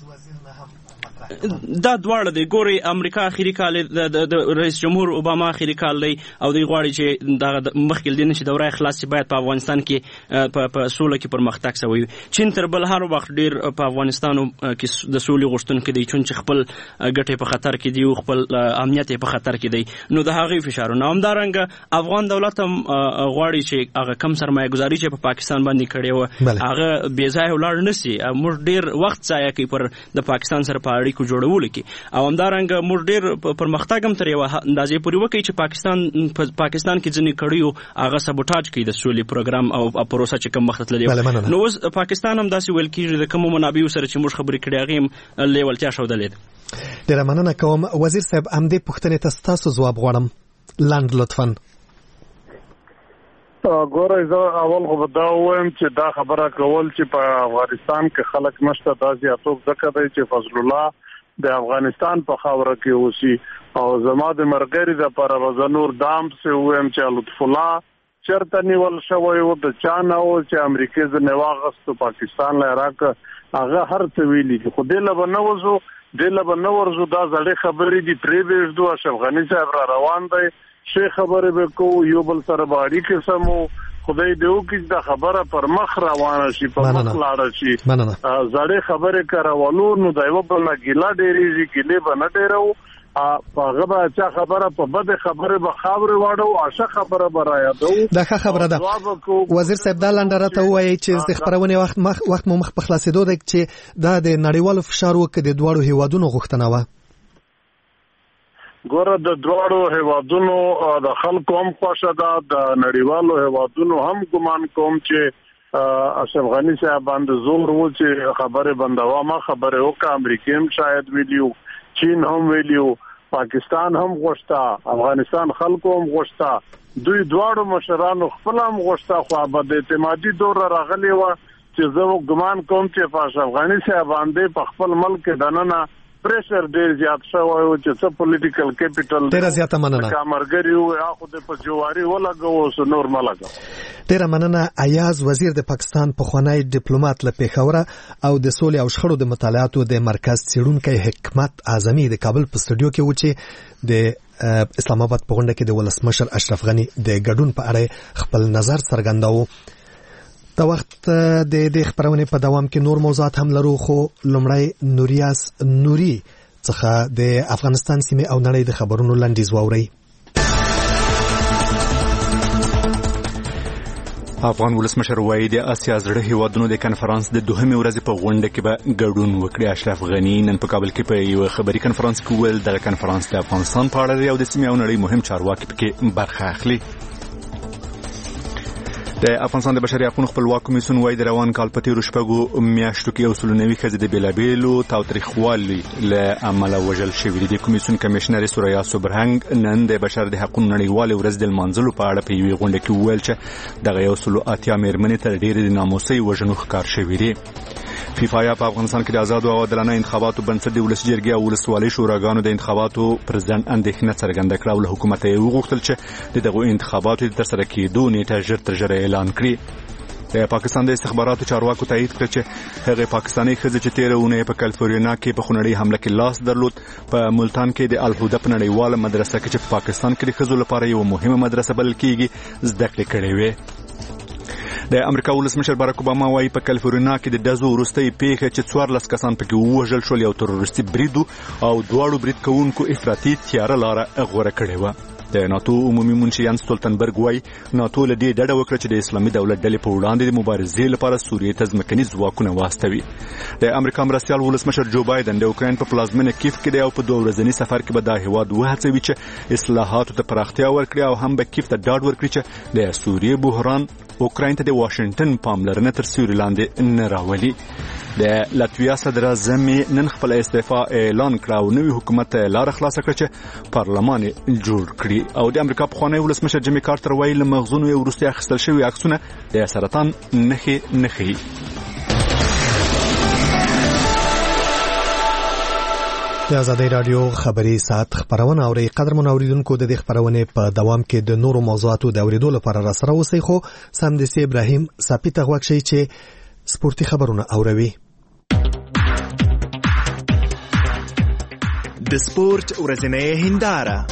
دا دواړه دی ګوري امریکا اخیری کال د رئیس جمهور اوباما اخیری کال دی او دوی غواړي چې دا مخکې دین چې دوره خلاص شي باید په افغانستان کې په سوله کې پرمختګ شوی چین تر بل هر وخت ډیر په افغانستان کې د سولې غوښتونکو دی چې خپل ګټې په خطر کې دی او خپل امنیت په خطر کې دی نو د هغه فشارونه همدارنګه افغان دولت هم غواړي چې هغه کم سرمایه گذاري چې په پاکستان باندې کړې و هغه بې ځای ولاړ نشي موږ ډیر وخت ضایع کوي پر د پاکستان سره په اړیکو جوړول کې او همدارنګه موږ ډیر پرمختګ هم تر یو اندازې پورې وکړي چې پاکستان پاکستان کې ځینې کړیو هغه سبوټاج کوي د سولې پروګرام او پروسه چې کوم وخت لري نو اوس پاکستان هم داسې ویل کېږي د کومو منابعو سره چې موږ خبرې کړې هغې هم لیوالتیا ښودلې ده. ډېره مننه کوم وزیر صاحب همدې پوښتنې ته ستاسو ځواب غواړم لاند لطفا. ګوره زه اول خو به دا ووایم چې دا خبره کول چې په افغانستان کې خلک نشته دا زیاتوب ځکه دی چې فضل الله د افغانستان په خاوره کې اوسي او زما د مرګري د لپاره به زه نور دام پسې ووایم چې لطف الله چرته نیول شوی و د چا نه و چې امریکا ځنې واغستو پاکستان له عراق هغه هر څه ویلي خو دې له به نه وځو دې له به نه ورځو دا زړې خبرې دي پرې بېږدو اشرف غني صاحب را روان دی ښې خبرې به کوو یو بل سره به اړیکې سمو خدای دې وکړي دا خبره پر مخ روانه شي په مخ لاړه شي زړې خبرې کارولو نو د یو بل نه ګیله ډېرېږي ګیلې به نه ډېرو په هغه به چا خبره په بده خبره به خاورې واړو اشه خبره به رایادو دا ښه خبره ده وزیر صاحب دا لنډه راته ووایي چې د خپرونې وخت مخ وخت مو مخ په خلاصېدو دی چې دا د نړیوالو فشار وکړي د دواړو هیوادونو غوښتنه وه ګوره د دواړو هیوادونو د خلکو هم خوښه ده د نړیوالو هیوادونو هم ګمان کوم چې اشرف غني صاحب باندې زور و چې خبره بندوا ما خبره وکړه امریکا هم شاید ویلیو چین هم ویلیو پاکستان هم غوښتا افغانستان خلکو هم غوښتا دوی دواړو مشرانو خپل هم غوښتا خو به د اعتمادي دور راغلی و چې زه ګمان کوم چې په اشرف غني صاحب باندې په خپل ملک دننه پریشر ډیر زیات شوی او چې څه پولیټیکل کیپټل ډیر زیاته مننه کامرګری او هغه د پجواري ولګو سو نور ملګو ډیر مننه ایاز وزیر د پاکستان په خوانی ډیپلوماټ له پیښوره او د سولې او شخړو د مطالعاتو د مرکز څیړونکو حکمت اعظمي د کابل په سټوډیو کې و چې د اسلام آباد په غونډه کې د ولسمشر اشرف غني د ګډون په اړه خپل نظر څرګنداوه دا وخت د دې خبرونه په دوام کې نور موضوعات هم لرو خو لمړی نوریاس نوري څخه د افغانستان سیمه او نړۍ د خبرونو لنډیز واوري افغان ولسمشر وایي د اسیا زړه هیوادونو د کنفرانس د دوهمې ورځې په غونډه کې به ګډون وکړي اشرف غني نن په کابل کې په یو خبري کنفرانس کې ویل د کنفرانس د افغانستان په اړه او د سیمه او نړۍ مهم چارواکي پکې برخه اخلي د افغانستان د بشري حقوقو خپلواک کمیسیون وايي د روان کال په تیرو شپږو میاشتو کې اصول نوي ښځې د بیلابیلو تاوتریخوالي له امله وژل شوي دي کمیسیون کمشنر سوریا سوبرهنګ نن د بشر د حقوقو نړیوال ورځ د لمانځلو په اړه په یوې غونډه کې وویل چې دغه یو سلو اتیا مېرمنې تر ډېرې د ناموسي وژنو ښکار شوي دي فیفا په افغانستان کې د آزاد او عادلانه انتخاباتو بنسټ د ولس جرګې او ولسوالۍ شوراګانو د انتخاباتو پرځن اندېښنه څرګنده کړه او له حکومت یې وغوښتل چې د دغو انتخاباتو د ترسره کېدو نیټه ژر تر ژره اعلان کړي د پاکستان د استخباراتو چارواکو تایید کړ چې هغه پاکستاني ښځه چې تیره اونۍ په کالیفورنیا کې په خونړۍ حمله کې لاس درلود په ملتان کې د الهدى په نړیواله مدرسه کې چې په پاکستان کې د ښځو لپاره یو مهمه مدرسه بلل کېږي زده کړې کړې وې د امریکا ولسمشر باراک اوباما وايي په کالیفورنیا کې د دزو وروستۍ پیښه چې څوارلس کسان پکې ووژل شول یو تروریستي برید او دواړو برید کوونکو افراطي تیاره لاره غوره کړې وه د ناتو عمومي منشي یانس ستولتنبرګ وايي ناتو له دې ډډه وکړه چې د اسلامي دولت ډلې په وړاندې د مبارزې لپاره سوریې ته ځمکني ځواکونه واستوي د امریکا مرستیال ولسمشر جو بایدن د اوکراین په پلازمینه کیف کې د او په دوه ورځني سفر کې به دا هیواد وهڅوي چې اصلاحاتو ته پراختیا ورکړي او هم به کیف ته ډاډ ورکړي چې د سوریې بحران اوکراین ته د واشنگټن پاملرنه تر سیوري لاندې نه راولي د لاتویا صدر اعظم نن خپل استعفا اعلان کړ او نوی حکومت لار خلاص کړ چې پارلمان جوړ کړي او د امریکا په خوانی ولسمشر جیمی کارتر ویل مغزون یو وروستي اخیستل شوی عکسونه د سرطان نښې نښي د آزادۍ رادیو خبري ساعت خبرونه اوري قدر منوریدونکو د دې خبرونه په دوام کې د نورو موضوعاتو د اوریدو لپاره را سره اوسئ خو سمدسي ابراهيم ساپی ته غوښتي چې سپورتي خبرونه اوروي د سپورت ورځنۍ هنداره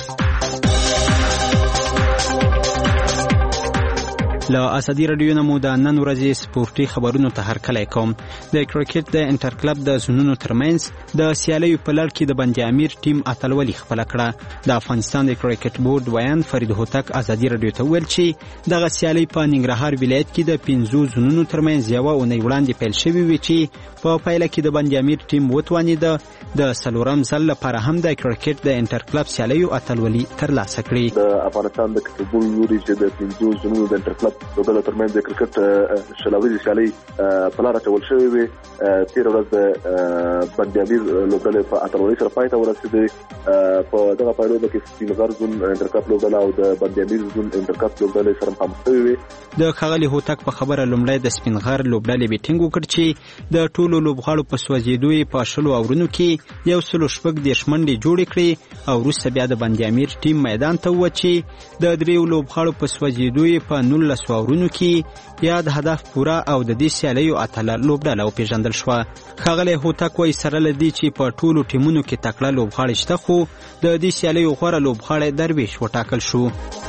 له اسدی رادیو نمو د نن ورځې سپورتي خبرونو ته هرکلی کوم د کرکټ د انټر کلب د زونونو ترمنځ د سیالیو په لړ کې د بندي امیر ټیم اتلولي خپل کړه د افغانستان د کرکټ بورډ ویان فرید هوتک اسدی رادیو ته ویل چې دغه سیالي په ننګرهار ولایت کې د پنځو زونونو ترمنځ یو اونۍ وړاندې پیل شوې وي چې په پایله کې د بندي امیر ټیم وتوانید د سلورم ځل لپاره هم د کرکټ د انټر کلب سیالیو اتلولي ترلاسه کړي د افغانستان د فوتبال یوري چې د پنځو زونونو د انټر کلب د دولت ترمنځ د کرکټ شلاوري سیالي په لار اچول شوې وي تیر ورځ د بندیامیر لوبډلې په اتلولۍ سره پای ته ورسېدې. په دغه پایلو کې سپینغر زون انټرکاپ لوبډله او د بندیامیر زون انټرکاپ لوبډلې سره مخامخ شوې وې. د ښاغلي هوتک په خبره لومړی د سپینغر لوبډلې بیټینګ وکړ چې د ټولو لوبغاړو په سوځېدو یې په شلو اورونو کې یو سلو شپږ دېرش منډې جوړې کړې او وروسته بیا د بندیامیر ټیم میدان ته ووت چې د دریو لوبغاړو په سوځېدو یې په نولسو اورونو کې یاد هدف پوره او د دې سیالیو اتله لوبډله وپېژندل شوه. ښاغلی هوتک وایي سره له دې چې په ټولو ټیمونو کې تکړه لوبغاړي شته خو د دې سیالیو غوره لوبغاړی درویش وټاکل شو.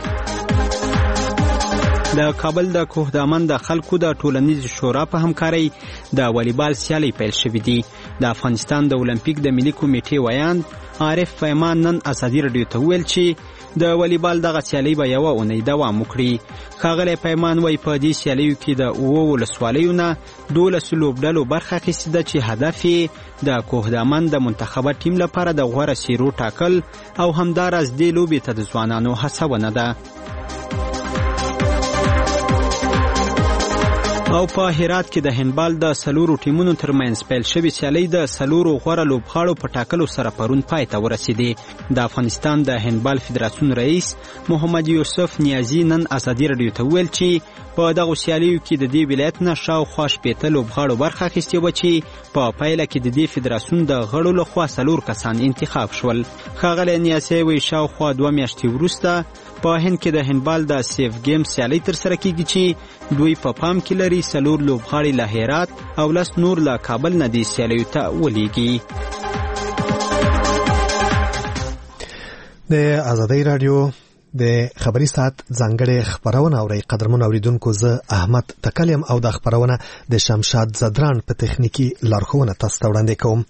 د کابل د کوهدامن د خلکو د ټولنیز شورا په همکارۍ د والیبال سیالۍ پیل شوې دي. د افغانستان د اولمپیک د ملي کمیټې ویاند عارف پیمان نن ازادي راډیو ته وویل چې د والیبال دغه سیالۍ به یوه اونۍ دوام وکړي. ښاغلی پیمان وایي په دې سیالیو کې د اوو ولسوالیو نه دولسو لوبډلو برخه اخیستې ده چې هدف یې د کوهدامن د منتخبه ټیم لپاره د غوره څیرو ټاکل او همداراز دې لوبې ته د ځوانانو هڅونه ده. او په هرات کې د هندبال د سلورو ټیمونو ترمنځ پیل شوې سیالۍ د سلورو غوره لوبغاړو په ټاکلو سره پرون پای ته ورسېدې. د افغانستان د هندبال فدراسیون رئیس محمد یوسف نیازي نن ازادي راډیو ته وویل چې په دغو سیالیو کې د دې ولایت نه شاوخوا شپېته لوبغاړو برخه اخیستې وه چې په پایله کې د دې فدراسیون د غړو لخوا څلور کسان انتخاب شول. ښاغلی نیازي وایي شاوخوا دوه میاشتې وروسته په هند کې د هندبال د سیف گیم سیالۍ ترسره کیږي چې دوی په پام کې لري څلور لوبغاړي له هرات او لس نور له کابل نه دې سیالیو ته ولیږي. د ازادۍ راډیو د خبري ساعت ځانګړې خبرونه اوري. قدرمن اوریدونکو زه احمد تکلم او د خبرونه د شمشاد زدران په تخنیکی لارښوونه تاسو ته وړاندې کوم.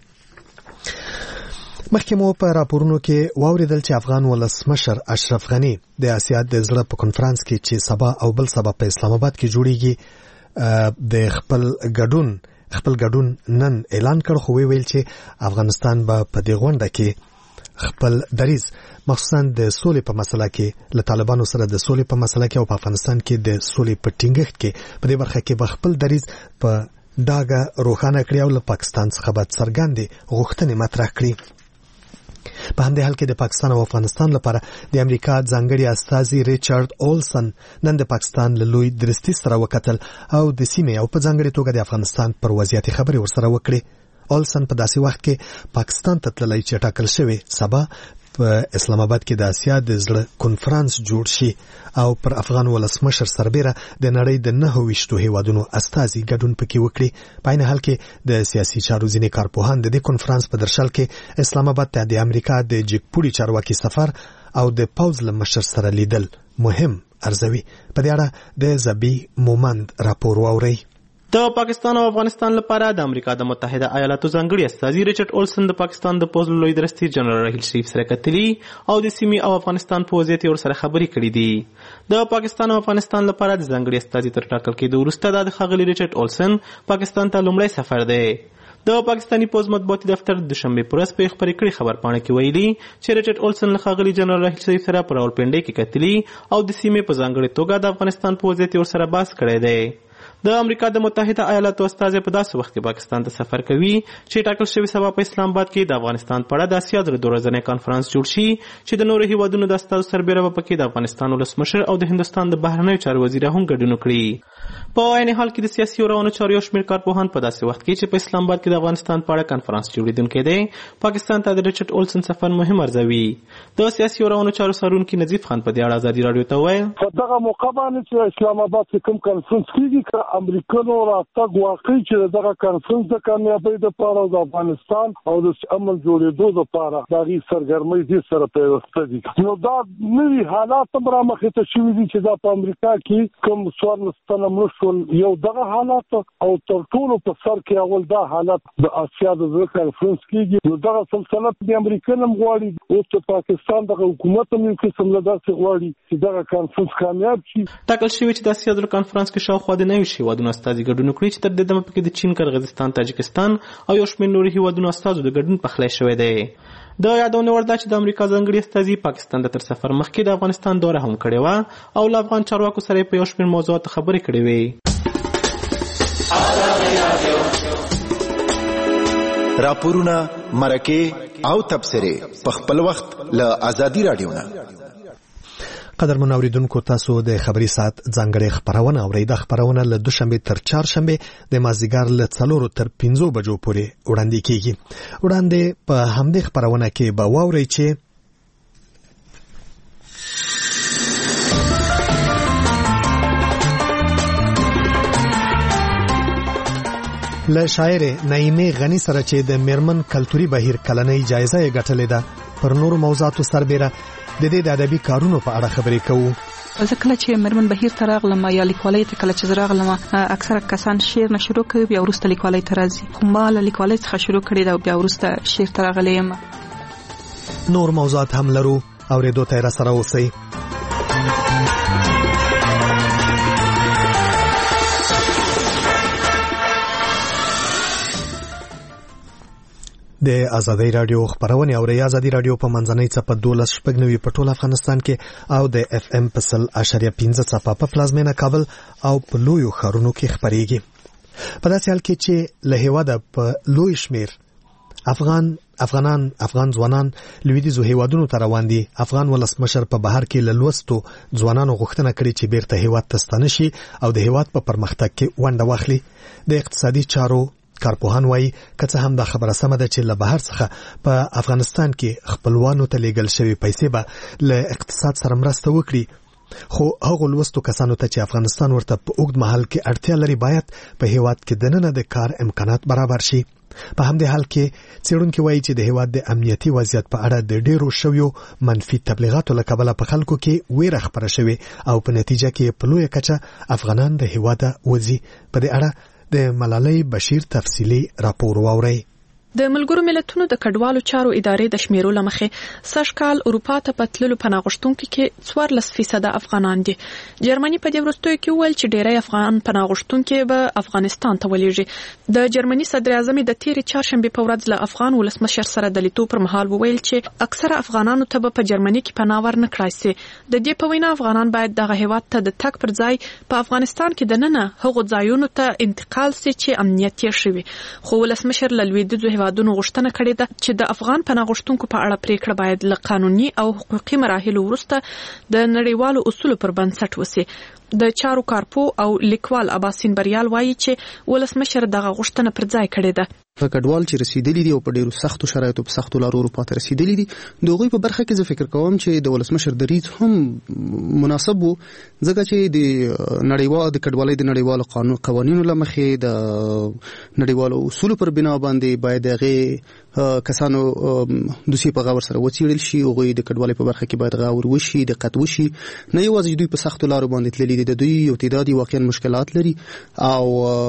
مخکې مو په راپورونو کې واوریدل چې افغان ولسمشر اشرف غنی د آسیا د زړه په کنفرانس کې چې سبا او بل سبا په اسلام آباد کې جوړیږي د خپل ګډون خپل ګډون نن اعلان کړ، خو ویل چې افغانستان به په دې غونډه کې خپل دریز مخصوصا د سولې په مسله کې له طالبانو سره د سولې په مسله کې او په افغانستان کې د سولې په ټینګښت کې په دې برخه کې به خپل دریز په ډاګه روښانه کړي او له پاکستان څخه به څرګندې غوښتنې مطرح کړي. په همدې حال کې د پاکستان او افغانستان لپاره د امریکا ځانګړي استازي ریچارډ اولسن نن د پاکستان له لوی درستي سره وکتل او د سیمې او په ځانګړي توګه د افغانستان پر وضعیت خبرې ورسره وکړي. اولسن په داسې وخت کې پاکستان ته تللی چې ټاکل شوی سبا په اسلام آباد کې د آسیا د زړه کنفرانس جوړ شي او پر افغان ولسمشر سربېره د نړۍ د نهه ویشتو هیوادونو استازي ګډون پکې وکړي. په عین حال کې د سیاسي چارو ځینې کارپوهان د دې کنفرانس په درشل کې اسلام آباد ته د امریکا د جګپوړي چارواکي سفر او د پوځ له مشر سره لیدل مهم ارزوي. په دې اړه د زبی مومند راپور واوري. د پاکستان او افغانستان لپاره د امریکا د متحده ایالاتو ځانګړي استازي ریچارډ اولسن د پاکستان د پوځ لوی درستي جنرال راحیل شریف سره کتلي او د سیمې او افغانستان په وضعیت ورسره خبرې کړې دي. د پاکستان او افغانستان لپاره د ځانګړي استازي تر ټاکل کېدو وروسته د ښاغلي ریچارډ اولسن پاکستان ته لومړی سفر دی. د پاکستاني پوځ مطبوعاتي دفتر د دوشنبه په ورځ په خبرې کړې خبرپاڼه کې ویلي چې ریچارډ اولسن له ښاغلي جنرال راحیل شریف سره په راولپنډۍ کې کتلي او د سیمې په ځانګړي توګه د افغانستان په وضعیت ورسره بحث کړی دی. د امریکا د متحده ایالاتو استازي په داسې وخت کې پاکستان ته سفر کوي چې ټاکل شوی سبا په اسلام آباد کې د افغانستان په اړه د آسیا د دوه ورځنی کانفرنس جوړ شي چې د نورو هیوادونو د استازو سربېره به پکې د افغانستان ولسمشر او د هندستان د بهرنیو چارو وزیر هم ګډون وکړي. په عین حال کې د سیاسي او روانو چارو یو شمېر کارپوهان په داسې وخت کې چې په اسلام آباد کې د افغانستان په اړه کانفرنس جوړېدونکی دی پاکستان ته د ریچارډ اولسن سفر مهم ارزوي. د سیاسي او روانو چارو څارونکي نظیف خان په دې اړه ازادي راډیو ته وویل په دغه موقع باندې چې اسلام آباد کې کوم کانفرنس کېږي که امریکایانو راتګ واقعي چې دغه کانفرنس د کامیابۍ دپاره د افغانستان او د امن جوړېدو دپاره د هغې سرګرمۍ دې سره پیوسته دي. نو دا نوي حالات هم رامخې ته شوي دي چې دا په امریکا کې کوم څوارلس تنه مړه شول یو دغه حالات او تر ټولو په سر کې اول دا حالت د آسیا د زړه کانفرنس کېږي. نو دغه سلسله د امریکا هم غواړي اوس د پاکستان دغه حکومت هم یو قسم له داسې غواړي چې دغه کانفرنس کامیاب شي. ټاکل شوي چې د آسیا د زړه کانفرنس کې شاوخوا د نوي هیوادونو استازي ګډون وکړي چې تر دې دمه پکې د چین، قرغیزستان، تاجکستان او یو شمېر نورو هیوادونو استازو د ګډون پخلی شوی دی. د یادونه وړ ده چې د امریکا ځانګړي استازي پاکستان د تر سفر مخکې د افغانستان دوره هم کړې وه او له افغان چارواکو سره په یو شمېر موضوعاتو خبرې کړې وې. راپورونه، مرکې او تبصرې په خپل وخت له ازادي رادیو نه. قدرمن اوریدونکو، تاسو د خبري ساعت ځانګړې خبرونه اورئ. د خبرونه له دوشنبه تر چهارشنبه د مازیګر له څلورو تر پنځو بجو پورې وړاندې کیږي. وړاندې په همدې خبرونه کې به واورئ چې له شاعر نعیمه غنی سره چې د میرمن کلتوري بهیر کلنۍ جایزه یې ګټلې ده، پر نورو موضوعاتو سربېره د دې د ادبي کارونو په اړه خبرې کوو. زه کله چې میرمن بهیر ته راغلم یا لیکوالۍ ته کله چې زه راغلم، اکثره کسان شعر نه شروع کوي، بیا وروسته لیکوالۍ ته راځي. خو ما له لیکوالۍ څخه شروع کړې ده او بیا وروسته شعر ته راغلی یم. نور موضوعات هم لرو، اورېدو ته یې راسره اوسئ. د ازادي رادیو خبرونه او د ازادي رادیو په منځنۍ څپه دولس شپږ نوي په ټول افغانستان کې او د اف ام په سل اشاریه پنځه څپه په پلازمینه کابل او په لویو ښارونو کې خبرېږي. په داسې حال کې چې له هیواده په لوی شمیر افغان افغانان افغان ځوانان لویدیځو هیوادونو ته روان دي. افغان ولسمشر په بهر کې له لوستو ځوانانو غوښتنه کړې چې بیرته هیواد ته ستانه شي او د هیواد په پرمختګ کې ونډه واخلي. د اقتصادي چارو کارپوهان وایي که څه هم دا خبره سمه ده چې له بهر څخه په افغانستان کې خپلوانو ته لیږل شوي پیسې به له اقتصاد سره مرسته وکړي، خو هغو لوستو کسانو ته چې افغانستان ورته په اوږد مهال کې اړتیا لري باید په هیواد کې دننه د کار امکانات برابر شي. په همدې حال کې څېړونکي وایي چې د هیواد د امنیتي وضعیت په اړه د ډېرو شویو منفي تبلیغاتو له کبله په خلکو کې ویره خپره شوې او په نتیجه کې په لویه کچه افغانان د هیواده وځي. په دې اړه د ملالۍ بشیر تفصیلی راپور واورئ. د ملګرو ملتونو د کډوالو چارو ادارې د شمیرو لمخې سږ کال اروپا ته په تللو پناه غوښتونکو کې څوارلس فیصده افغانان دي. جرمني په دې وروستیو کې وویل چې ډیری افغان پناه غوښتونکي به افغانستان ته ولېږي. د جرمني صدر اعظم د تیرې چهارشنبې په ورځ له افغان ولسمشر سره د لیدو پر مهال وویل چې اکثره افغانانو ته به په جرمني کې پناه ورنه کړای شي. د دې په وینا افغانان باید دغه هیواد ته د تګ پر ځای په افغانستان کې دننه هغو ځایونو ته انتقال شي چې امنیت یې شوی. خو ولسمشر له لویدیځو هیوادونو غوښتنه کړې ده چې د افغان پناه غوښتونکو په اړه پریکړه باید له قانوني او حقوقي مراحلو وروسته د نړیوالو اصولو پر بنسټ وشي. د چارو کارپو او لیکوال عباسین بریال وایي چې ولسمشر دغه غوښتنه پر ځای کړې ده. کډوال چې رسیدلی دي او په ډیرو سختو شرایطو په سختو لارو اروپا ته رسیدلی دي، دغه په برخه کې زه فکر کوم چې د ولسمشر دریځ هم مناسب وو، ځکه چې د نړیوال د کډوالۍ د نړیوالو قانون قوانینو لمخې د نړیوالو اصولو پر بنا باندې باید هغه کسانو دوسی په غور سره وڅېړل شي، او د کډوالۍ په برخه کې باید غور وشي، دقت وشي. نه یوازې دوی په سختو لارو باندې تللي دي، د دوی یو تعداد واقعا مشکلات لري او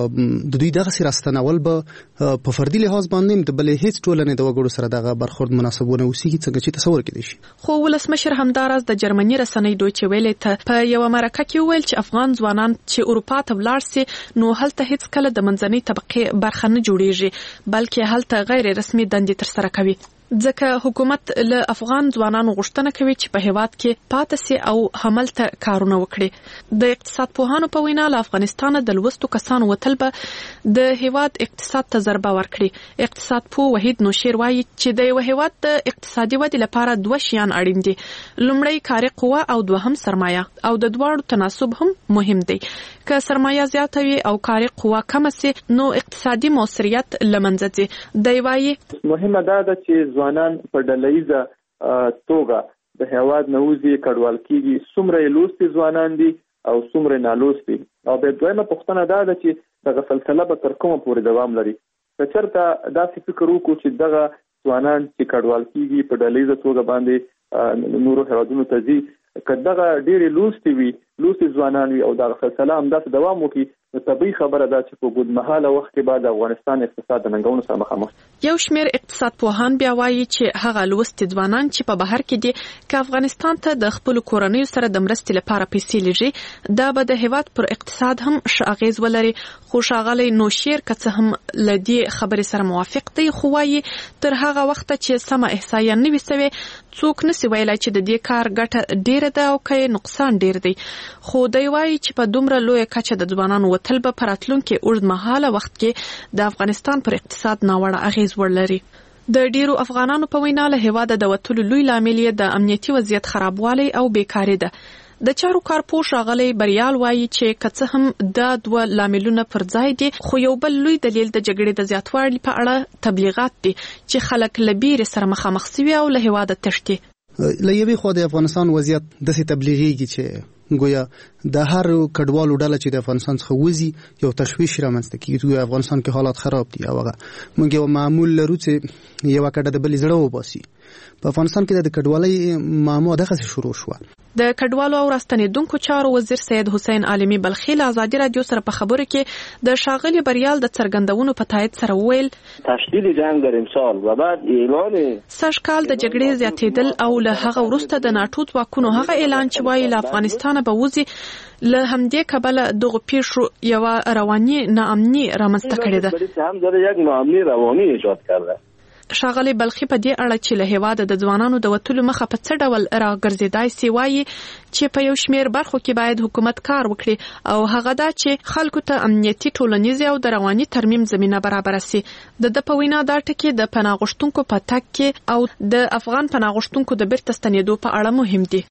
د دوی دغه سي راستنول به په فردي لحاظ باندې د بلې هیڅ ټولنې د وګړو سره دغه برخورد مناسبونه اوسېږي څنګه چې تصور کېدای شي. خو ولسمشر همداراز د جرمني رسنۍ دویچه ویلې ته په یو مرکه کې ویل چې افغان ځوانان چې اروپا ته ولاړ سي نو هلته هیڅ کله د منځنۍ طبقه برخه نه جوړیږي، بلکې هلته غیر رسمي دندې ترسره کوي. ځکه حکومت له افغان ځوانانو غوښتنه کوي چې په هیواد کې پاتې سي او هملته کارونه وکړي. د اقتصاد پوهانو په وینا له افغانستان د لوستو کسانو وتل به د هیواد اقتصاد ته ضربه ورکړي. اقتصاد پوه وحید نوشیر وایي چې د یو هیواد د اقتصادي ودې لپاره دوه شیان اړین دي. لومړی کاري قوه او دوهم سرمایه، او د دواړو تناسب هم مهم دی. که سرمایه زیاته وي او کاري قوه کمه سي نو اقتصادي موثریت له منځه ځي. دی وایي مهمه ده چې ځوانان په ډلهیزه توګه د هیواد نه وځي، کډوال کیږي، څومره لوستي ځوانان دي او څومره نالوستي. او بیا دویمه پوښتنه دا ده چې دغه سلسله به تر کومه پورې دوام لري. که چېرته داسې فکر وکړو چې دغه ځوانان چې کډوال کیږي په ډلهیزه توګه باندې نورو هیوادونو ته ځي، که دغه ډېرې لوستي وي، لوستي ځوانان وي او دغه سلسله همداسې دوام وکړي، نو طبیعي خبره ده چې په اوږدمهاله وخت کې به د افغانستان اقتصاد د ننګونو سره مخامخ. یو شمېر اقتصاد پوهان بیا وایي چې هغه لوستي ځوانان چې په بهر کې دي که افغانستان ته د خپلو کورنیو سره د مرستې لپاره پیسې لیږي، دا به د هیواد پر اقتصاد هم ښه اغېز ولري. خو ښاغلی نوشیر که څه هم له دې خبرې سره موافق دی، خو وایي تر هغه وخته چې سمه احصایه نه وي سوې څوک نسي ویلی چې د دې کار ګټه ډېره ده او که نقصان ډېر دی. خو دی وایي چې په دومره لویه کچه د ځوانانو وتل به په راتلونکي اوږدمهاله وخت کې د افغانستان پر اقتصاد ناوړه اغیز ورلري. د ډیرو افغانانو په وینا له هیواده د وتلو لوی لامل یې د امنیتي وضعیت خرابوالی او بیکاری ده. د چارو کارپوه ښاغلی بریال وایي چې که څه هم دا دوه لاملونه پر ځای دي، خو یو بل لوی دلیل د جګړې د زیاتوالي په اړه تبلیغات دي چې خلک له بیرې سره مخامخ سوي او له هیواده تښتي. له یوې خوا د افغانستان وضعیت داسې تبلیغیږي چې ګویا د هر کډوالو ډله چې د افغانستان څخه وځي یو تشویش رامنځته کیږي چې افغانستان کې حالات خراب دي او هغه موږ یو معمول لرو چې یو کډه د بلې زړه وباسي. په افغانستان کې د کډوالۍ معما دغه شروع شو. د کډوالو او راستنیدونکو چارو وزیر سید حسین عالمی بلخی له ازادي رادیو سره په خبرو کې د ښاغلي بریال د څرګندونو په تایید سره وویل تشدید جنگ در امسال و بعد اعلان سږ کال د جګړې زیاتېدل او له هغه وروسته د ناټو ځواکونو هغه اعلان چې وایي له افغانستانه به وځي، له همدې کبله دغو پیښو یوه رواني ناامني رامنځته کړې ده. هم داره یک ناامني رواني ایجاد کرده. ښاغلی بلخي په دې اړه چې له هیواده د ځوانانو د وتلو مخه په څه ډول راګرځېدای سي وایي چې په یو شمېر برخو کې باید حکومت کار وکړي او هغه دا چې خلکو ته امنیتي، ټولنیزې او د رواني ترمیم زمینه برابره سي. د ده په وینا دا ټکي د پناه غوښتونکو په تګ کې او د افغان پناه غوښتونکو د بیرته ستنېدو په اړه مهم دي.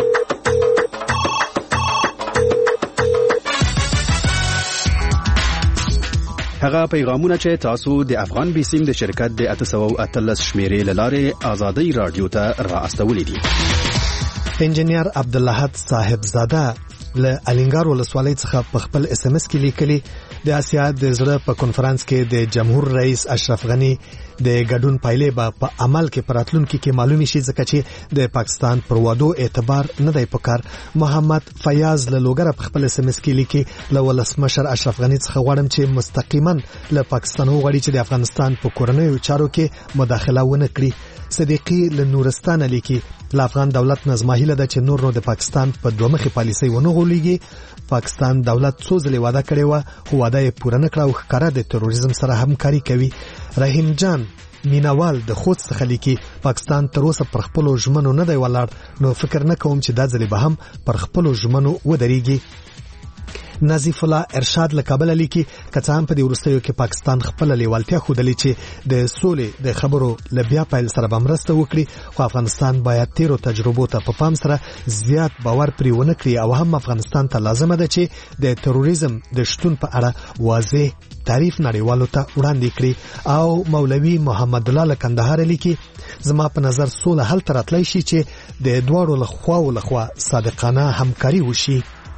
هغه پیغامونه چې تاسو د افغان بیسیم د شرکت د اته سوه او اتلس شمیرې له لارې ازادي رادیو ته را استولې دي. انجنیر عبدالحد صاحب زاده له الینګار ولسوالۍ څخه په خپل اس ام اس کې لیکلي د آسیا د زړه په کنفرانس کې د جمهور رئیس اشرف غنی د ګډون پایلې به په عمل کې پراتلونکو کې معلومي شي، ځکه چې د پاکستان پر وادو اعتبار نه دی پکار. محمد فیاض له لوګره په خپل اس ام اس کې لیکي له ولسمشر اشرف غنی څخه غواړم چې مستقیما له پاکستان وغواړي چې د افغانستان په کورنیو چارو کې مداخله ونه کړي. صدیقی له نورستان لیکي له افغان دولت نظماهیله ده چې نور نو د پاکستان په دوه مخې پالیسي ونه غولېږي. پاکستان دولت څو ځلې وعده کړې و خو وعده یې پوره نه کړه او ښکاره د تروریزم سره همکاري کوي. رحیم جان مینوال د خوست څخه لیکي پاکستان تر اوسه پر خپلو ژمنو نه دی ولاړ، نو فکر نه کوم چې دا ځلې به هم پر خپلو ژمنو ودرېږي. نظیف الله ارشاد له کابل لیکي که څه هم په دې وروستیو کې پاکستان خپل لیوالتیا ښودلې چې د سولې د خبرو له بیا پیل سره به مرسته وکړي، خو افغانستان باید تیرو تجربو ته په پام سره زیات باور پرې ونه کړي او هم افغانستان ته لازمه ده چې د تروریزم د شتون په اړه واضح تعریف نړیوالو ته وړاندې کړي. او مولوي محمد الله له کندهار لیکي زما په نظر سوله هلته راتلی شي چې د دواړو له خواو له خوا صادقانه همکاري وشي.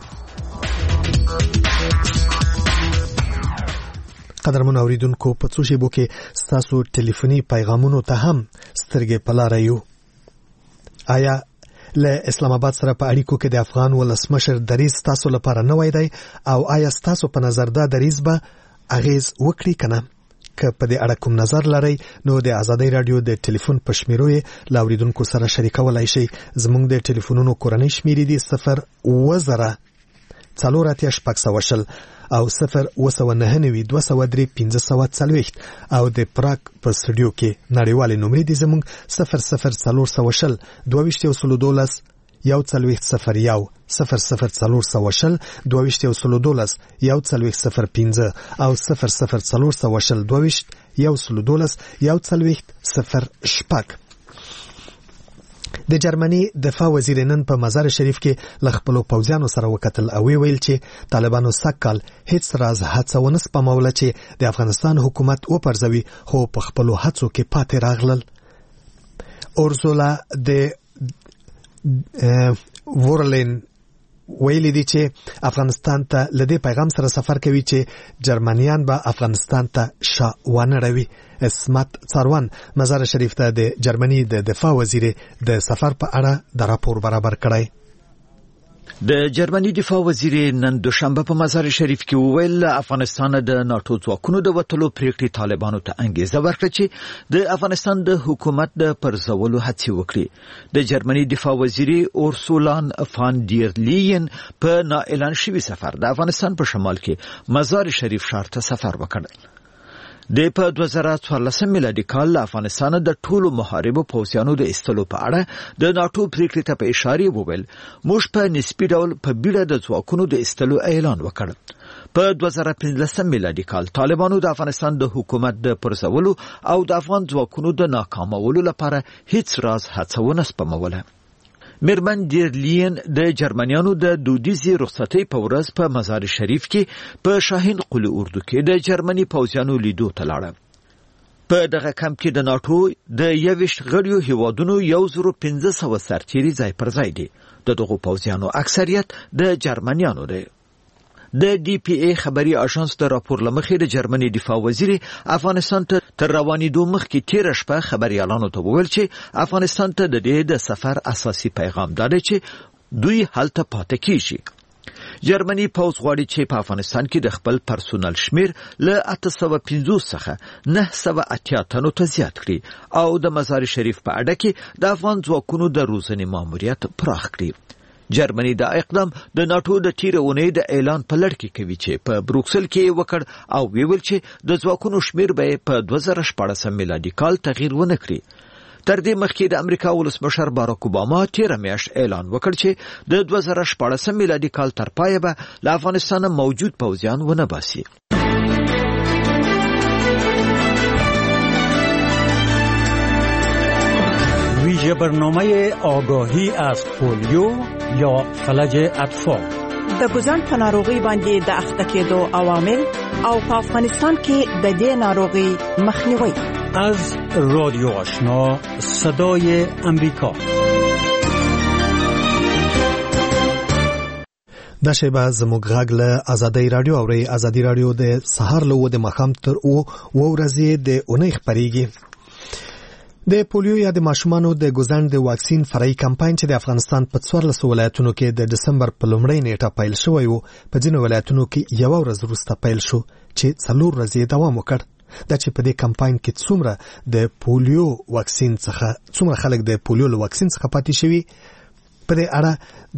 قدرمن اوریدونکو په څو شیبو کې ستاسو ټلیفوني پیغامونو ته هم سترګې په لاره یو. آیا له اسلام آباد سره په اړیکو کې د افغان ولسمشر دریځ تاسو لپاره نوی دی او آیا ستاسو په نظر دا دریځ به اغیز وکړي کنه؟ که په دې اړه کوم نظر لرئ نو د ازادي رادیو د ټلیفون په شمیرو یې له اوریدونکو سره شریکولای شئ. زموږ د ټلیفونونو کورنۍ شمیرې دي صفر اووه زره څلور اتیا شپږ سوه شل او صفر اووه سوه نهه نوي دوه سوه درې پنځه سوه څلوېښت او د پراګ په سټوډیو کې نړیوالې نمرې دي زموږ صفر صفر څلور سوه شل دوه ویشت یو سلو دولس یو څلوېښت صفر یو صفر صفر څلور سوه شل دوه ویشت یو سلو دولس یو څلوېښت صفر پنځه او صفر صفر څلور سوه شل دوه ویشت یو سلو دولس یو څلوېښت صفر شپږ. د جرمني دفاع وزیر نن په مزار شریف کې ل خپل پوځیانو سره وکتل او ویل چې طالبانو سکهال هیڅ راز هڅه ونه سپموله چې د افغانستان حکومت وپرځوي، خو په خپل هڅو کې پاتې راغلل. اورزولا د وورلین ویلي دي چې افغانستان ته لدې پیغام سره سفر کوي چې جرمنیان به افغانستان ته شا ونه روي. اسمت څاروان مزار شریف ته د جرمني د دفاع وزیر د سفر په اړه د راپور برابر کړی. د جرمني دفاع وزیر نن دوشنبه په مزار شریف کې وویل افغانستان د ناټو ځواکونو د وټلو پریکړې طالبانو ته انګیزه ورکړه چې د افغانستان د حکومت د پرځولو هڅې وکړي. د جرمني دفاع وزیر اورسولان فان ډیر لیین په نااعلان شوي سفر د افغانستان په شمال کې مزار شریف ښار ته سفر وکړ. د په دوه زره څوارلسم میلادي کال له افغانستان د ټولو محاربو پوځیانو د ایستلو په اړه د ناټو پریکړې ته په اشاره وویل موږ په نسبي ډول په بیړه د ځواکونو د ایستلو اعلان وکړ. په دوه زره پنځلسم میلادي کال طالبانو د افغانستان د حکومت د پرځولو او د افغان ځواکونو د ناکامولو لپاره هیڅ راز هڅه ونه سپموله. میرمن ډیرلین د جرمنیانو د دودیزي رخصتۍ په ورځ په مزار شریف کې په شاهین قلی اردو کې د جرمني پوځیانو لیدو ته لاړه. په دغه کمپ کې د ناتو د یویشت غړیو هیوادونو یو زرو پنځه سوه سرتیري ځای پر ځای دي. د دغو پوځیانو اکثریت د جرمنیانو دی. د ډي پی ای خبري اژانس د راپور لمخې د جرمني دفاع وزیر افغانستان ته تر روانېدو مخکې تیره شپه خبريالانو ته وویل چې افغانستان ته د دې د سفر اساسي پیغام دا دی چې دوی هلته پاتې کیږي. جرمني پوځ غواړي چې په افغانستان کې د خپل پرسونل شمیر له اته سوه پنځوس څخه نه سوه اتیا تنو ته زیات کړي او د مزار شریف په اډه کې د افغان ځواکونو د روزنې ماموریت پراخ کړي. جرمني دا اقدام د ناتو د تیره اونۍ د اعلان په لړ کې کوي چې په بروکسل کې وکړ او ویل چې د ځواکونو شمیر به په دوه زره شپاړسم میلادي کال تغییر ونه کړي. تر دې مخکې د امریکا ولسمشر باراک اوباما تیره میاشت اعلان وکړ چې د دوه زره شپاړسم میلادي کال تر پایه به له افغانستان موجود پوځیان ونه باسي. ویژه برنامه آگاهی از پولیو یا فلج اطفال د ګوزن په ناروغي باندې د اخته کېدو عوامل او په افغانستان کې د دې ناروغي مخنیوي. از رادیو آشنا صدای امریکا. دا شیبه زموږ غږ له ازادۍ رادیو اوري. ازادۍ رادیو د سهار له و د ماښام تر او ورځې د اونۍ خپرېږي. د پولیو یا د ماشومانو د ګوزن د واکسین فرعي کمپاین چې د افغانستان په څوارلسو ولایتونو کې د دسمبر په لومړۍ نیټه پیل شوی و په ځینو ولایتونو کې یوه ورځ وروسته پیل شو چې څلور ورځې دوام وکړ. دا چې په دې کمپاین کې څومره د پولیو واکسین څخه څومره خلک د پولیو له واکسین څخه پاتې شوي په دې اړه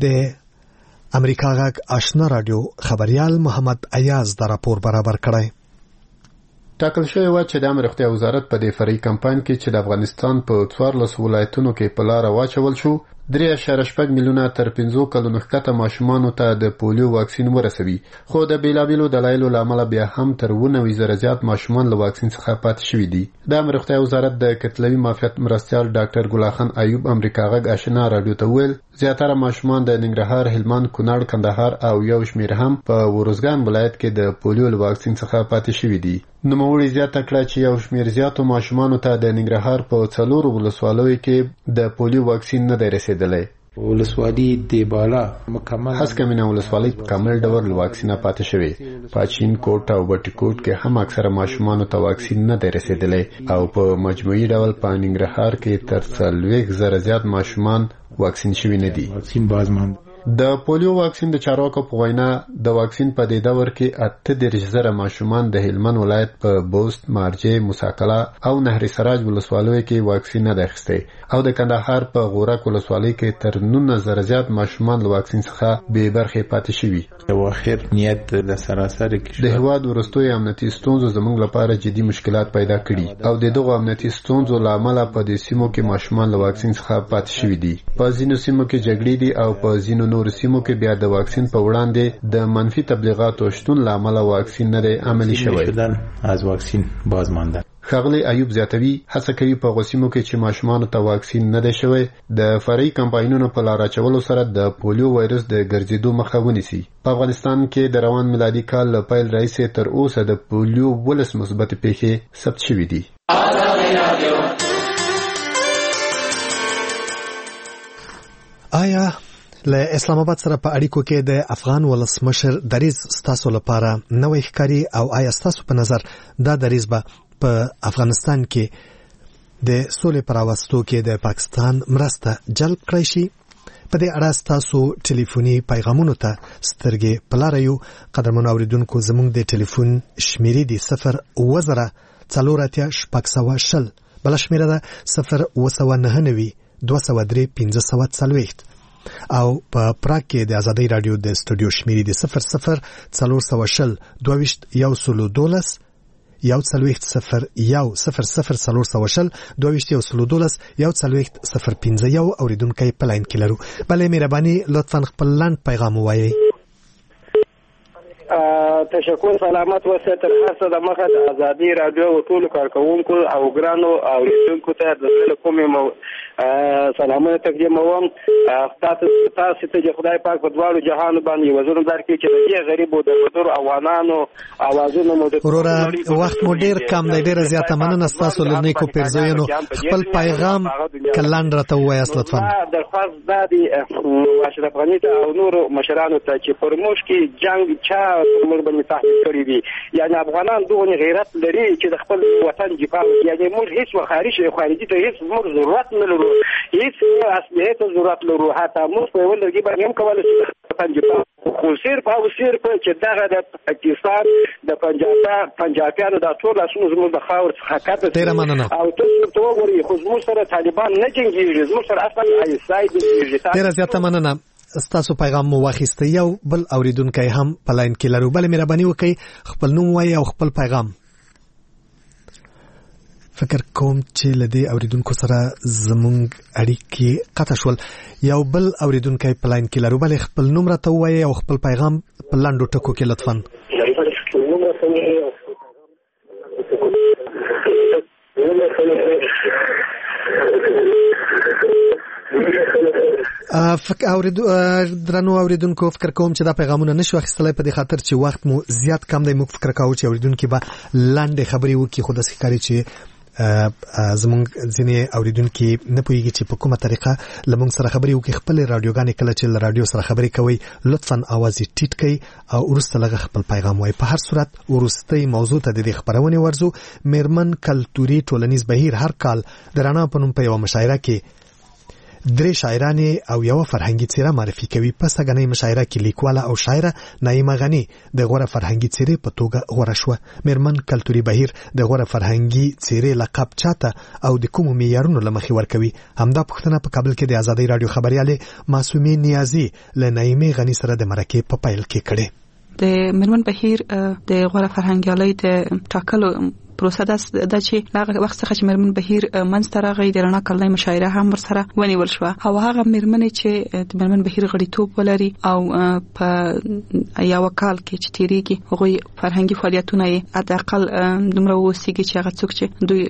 د امریکا غږ آشنا رادیو خبريال محمد ایاز دا راپور برابر کړی. ټاکل شوی و چې د امر روغتیا وزارت په دې فرعي کمپاین کې چې د افغانستان په څوارلسو ولایتونو کې په لار واچول شو درې اعشاریه شپږ میلیونه تر پنځو کلونو ښکته ماشومانو ته د پولیو واکسین ورسوي. خو د بیلابیلو دلایلو له امله بیا هم تر اووه نوي زره زیات ماشومان له واکسین څخه پاتې شوي دي. د امر روغتیا وزارت د کتلوي معافیت مرستیال ډاکټر ګلاخان ایوب امریکا غږ آشنا رادیو ته ویل زیاتره ماشومان د ننګرهار، هلمند، کونړ، کندهار او یو شمېر هم په وروزګان ولایت کې د پولیو له واکسین څخه پاتې شوي دي. نوموړي زیاته کړه چې یو شمېر زیاتو ماشومانو ته د ننګرهار په څلورو ولسوالیو کې د پولیو واکسین نه دی رسېدلی. ولسوالي دیبالا مکمل هسکمینه ولسوالي په کامل ډول واکسینه پاتې شوی. پاچین کوټ او بټي کوټ کې هم اکثره ماشومانو ته واکسین نه دی رسېدلی او په مجموعي ډول په ننګرهار کې تر څلوېښت زره زیات ماشومان واکسین شوي نه دي. واکسین بازماند د پولیو واکسین د چارواکو په وینا د واکسین په دې دور کې اته دېرش زره ماشومان د هلمند ولایت په بوست، مارجې، موساکلا او نهر سراج ولسوالیو کې واکسین نه دی اخیستی او د کندهار په غورک ولسوالۍ کې تر نولس زره زیات ماشومان له واکسین څخه بې برخې پاتې شوي. یو اخر نیت د سراسر کې د هیواد وروستیو امنیتي ستونزو زموږ لپاره جدي مشکلات پیدا کړي او د دغو امنیتي ستونزو له امله په دې سیمو کې ماشومان له واکسین څخه پاتې شوي دي. په ځینو سیمو کې جګړې دي او په ځینو نورو سیمو کې بیا د واکسین په وړاندې د منفي تبلیغاتو شتون له امله واکسین نه دی عملي شوی. از واکسین بازماندن ښاغلی ایوب زیاتوي هڅه کوي په هغو سیمو کې چې ماشومانو ته واکسین نه دی شوی د فرعي کمپاینونو په لار اچولو سره د پولیو وایرس د ګرځېدو مخه ونیسي. په افغانستان کې د روان میلادي کال له پیل راهیسې تر اوسه د پولیو ولس مثبتې پیښې ثبت شوي دي. آیا له اسلام آباد سره په اړیکو کې د افغان ولسمشر دریځ ستاسو لپاره نوې ښکاري او آیا ستاسو په نظر دا دریځ به په افغانستان کې د سولې پر راوستو کې د پاکستان مرسته جلب کړی شي؟ په دې اړه ستاسو ټلیفوني پیغامونو ته سترګې په لاره یو. قدرمنو اوریدونکو زموږ د ټلیفون شمیرې دي صفر اووه زره څلور اتیا شپږ سوه شل، بله شمیره ده صفر اووه سوه نهه نوي دوه سوه درې پنځه سوه څلوېښت او په پراګ کې د ازادۍ رادیو د سټوډیو شمیرې دي صفر صفر څلور سوه شل دوه ویشت یو سلو دولس یو څلوېښت صفر یو صفر صفر څلور سوه شل دوه ویشت یو سلو دولس یو څلوېښت صفر پنځه یو اوریدونکی په لاین کې لرو. بلې مهرباني لطفا خپل لنډ پیغام ووایئ. تشکر سلامت اوسه. تر هر څه د مخه د ازادي رادیو او ټول کارکونکو او ګرانو اوریدونکو ته د زړه کومې مو سلامونه تقدیموم. تاسو تاسو ته خدای پاک په دواړو جهان باندې وزر درکړي چې د دې غریبو د مدور اوانانو اوازونه مو د ورور وخت مو ډیر کم دی. ډیر زیاته مننه تاسو لنی کو پیرزوینو خپل پیغام کلان راته وایاست لطفا. درخواست دادی اشرف غنی ته او نور مشرانو ته چې پرموش کې جنگ چا موږ باندې تحمیل کړی دي. یعنی افغانان دوه غیرت لري چې د خپل وطن دفاع وکړي. یعنی موږ هیڅ خارجي خارجي ته هیڅ موږ ضرورت نه لرو، هیڅ اصلي ته ضرورت لرو. حتی موږ په ولرګي باندې هم کولای شو وطن دفاع خو صرف او صرف چې دغه د پاکستان د پنجاب پنجابیانو د ټول اسونو زموږ د خاور څخه کاته او تاسو ته وګورئ خو زموږ سره طالبان نه جنګیږي، زموږ سره اصلا ایسای دي. ډیر زیاته مننه. ستاسو پیغام مو واخیسته. یو بل اوریدونکو هم په لاین کې لرو. بل مهرباني وکړئ خپل نوم وایي او خپل پیغام. فکر کوم چې لدی اوریدونکو سره زمونږ اړیکې قطع شول. یو بل اوریدونکو په لاین کې لرو. بل خپل نوم راته وایي او خپل پیغام په لاندو ټکو کې لطفاً. فک اوریدو درنو اوریدونکو فکر کوم چې دا پیغامونه نشو اخیستلای په دې خاطر چې وخت مو زیات کم دی. موږ فکر کاوه چې اوریدونکو به لاندې خبري وکړي، خو د ښکاری چې زمونږ ځینې اوریدونکو نه پوهیږي چې په کومه طریقه لمونږ سره خبري وکړي. خپل رادیوګانې کله چې له رادیو سره خبري کوي لطفاً आवाज ټیټ کړئ او ورسته لږ خپل پیغام وایي. په هر صورت ورستۍ موضوع ته د دې خبرونه ورزو. میرمن کلتوري ټولنیز بهیر هر کال د رڼا په نوم په یو مشاعره کې درې شاعرانې او یو فرهنګي څیره معرفي کوي. په سګنۍ مشاعره کې لیکواله او شاعره نعیمه غنی د غوره فرهنګي څیرې په توګه غوره شوه. میرمن کلتوري بهیر د غوره فرهنګي څیرې لقب چاته او د کومو معیارونو له مخې ورکوي؟ همدا پوښتنه په کابل کې د ازادي رادیو خبريالې معصومې نیازي له نعیمه غنی سره د مرکې په پیل کې کړې. د میرمن بهیر د غوره فرهنګیالۍ د ټاکلو پروسه ده چې هغه وخت څخه چې میرمن بهیر منځ ته راغی د رڼا کلنۍ مشاعره هم ورسره ونیول شوه او هغه میرمنې چې د میرمن بهیر غړیتوب ولري او په یو کال کې چې تیریږي هغوی فرهنګي فعالیتونه یې حداقل دومره وسیږي چې هغه څوک چې دوی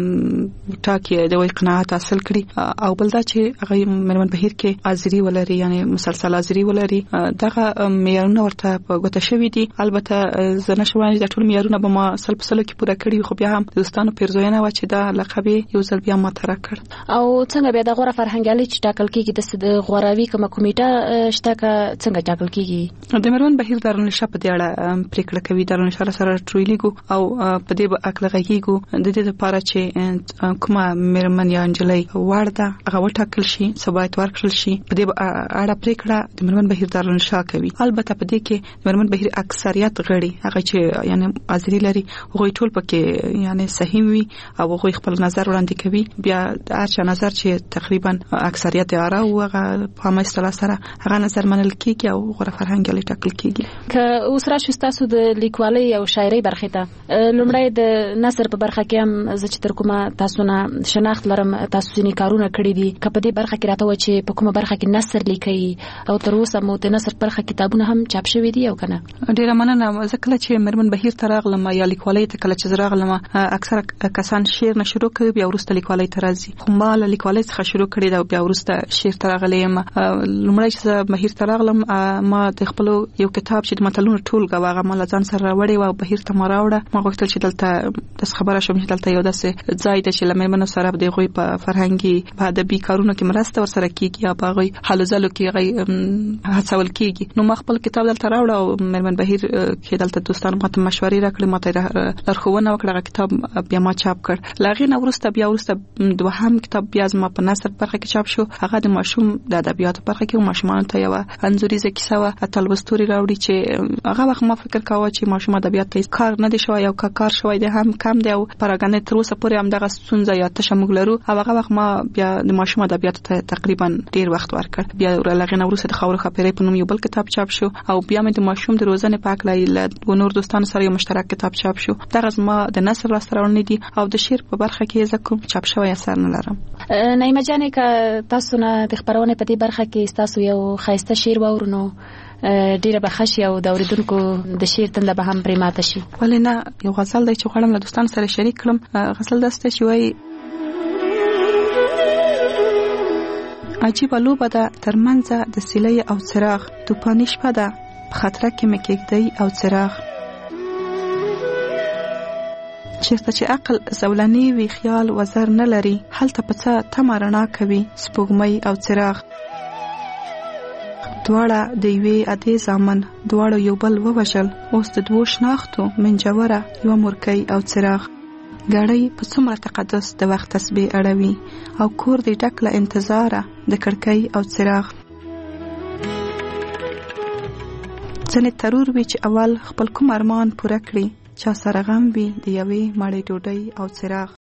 ټاکي د وی قناعت حاصل کړي او بل دا چې هغه میرمن بهیر کې حاضری ولري یعنی مسلسل حاضری ولري. دغه معیارونه ورته په ګوته شوي دي. البته زه نشم وایي د ټول معیارونه به ما سل په سلو کې پوره کړي، خو بیا هم دوستانو پیرزوینه و چې دا لقب یو ځل بیا ماته راکړ. او څنګه بیا د غوره فرهنګیالۍ چې ټاکل کیږي د غوراوي کومه کمیټه شته کا څنګه ټاکل کیږي؟ د میرمن بهیر دارالنشا په دې اړه پریکړه کوي. دارالنشا سره ټریلیګو او په دې اکلغیګو د دې لپاره چې کومه میرمن یا انجلۍ ورده هغه وټاکل شي ثبات ورکړل شي. په دې اړه پریکړه د میرمن بهیر دارالنشا کوي. البته په دې کې میرمن بهیر اکثریت غړي هغه چې یعنی حاضری لري هغه ټول پکې یعنی صحیح وي او هغه خپل نظر وړاندې کوي. بیا هر چا نظر چې تقریبا اکثریت آرا او هغه په مستلا سره هغه نظر منل کیږي او غوره فرهنګیالۍ ټاکل کیږي. که اوس راشي تاسو د لیکوالۍ او شاعرۍ برخې ته لومړی د نثر په برخه کې هم زه چې تر کومه تاسو نه شناخت لرم تاسو ځینې کارونه کړي دي که په دې برخه کې راته و چې په کومه برخه کې نثر لیکي او تر اوسه مو د نثر برخه کتابونه هم چاپ شوي دي او کنه؟ ډیره مننه. زه کله چې میرمن بهیر ته راغلم یا لیکوالۍ ته کله چې راغلم اکثر کسان شعر نه شروع کوي بیا ورسته لیکوالۍ ته راځي. خو ما له لیکوالۍ څخه شروع کړی دا بیا ورسته شعر ته راغلم. لومړی چې بهیر ته راغلم ما د خپل یو کتاب چې د متلونو ټولګه واغه ما ځان سره راوړی و بهیر ته ما راوړه. ما غوښتل چې دلته د خبره شوم چې دلته یو داسې ځای دی چې لمنو سره د غوي په فرهنګي په ادبي کارونو کې مرسته ورسره کیږي یا په غوي حلزلو کې غي هڅول کیږي. نو ما خپل کتاب دلته راوړ او میرمن بهیر کې دلته دوستانو ماته مشورې راکړې ماته لارښوونه وکړه. کتاب بیا ما چاپ کړ. لاغې نو ورسته بیا ورسته دوهم کتاب بیا ما په نثر برخه کې چاپ شو. هغه د ماشوم د ادبیات برخه کې ماشومان ته یو انځوریزه کیسه و اتل وستوري راوړي چې هغه وخت ما فکر کاوه چې ماشوم ادبیات ته کار نه دی شوی او کار شوی دی هم کم دی او پراګانې تر اوسه پورې هم دغه ستونزه یا تشمول لرو. هغه وخت ما بیا د ماشوم ادبیات ته تقریبا ډیر وخت ورکړ. بیا لاغې نو ورسته د خاور خپرې په نوم یو بل کتاب چاپ شو او بیا مې د ماشوم د روزنې پاک لای له نور دوستانو سره یو مشترک کتاب چاپ شو. دغه ما د نثر راسترونه دي او د شعر په برخه کې زه کوم چاپ شوی اثر نه لرم. نایمه جانې که تاسو نه د خبرونه په دې برخه کې تاسو یو خایسته شعر واورنو ډیره بخښي او د اوریدونکو د شعر تنده به هم پرې ماته شي. ولې نه، یو غزل دی چې غواړم له دوستانو سره شریک کړم. غزل داسې چې وایي: عجیبه لوبه ده ترمنځه د سیلۍ او څراغ، توپاني شپه ده په خطره کې مې کېږدی او څراغ. چېرته چې عقل زولنې وي خیال وزر نه لري، هلته په څه تمه رڼا کوي سپوږمۍ او څراغ. دواړه د یوې ادې زامن، دواړه یو بل ووژل، اوس د دوو شناختو منجوره یوه مورکۍ او څراغ. ګړۍ په څومره تقدس د وخت تسبیح اړوي او کور دې ډک له انتظاره د کړکۍ او څراغ. ځنې ترور وي چې اول خپل کوم ارمان پوره کړي، چا سره غم وي د یوې مړۍ ډوډۍ او څراغ.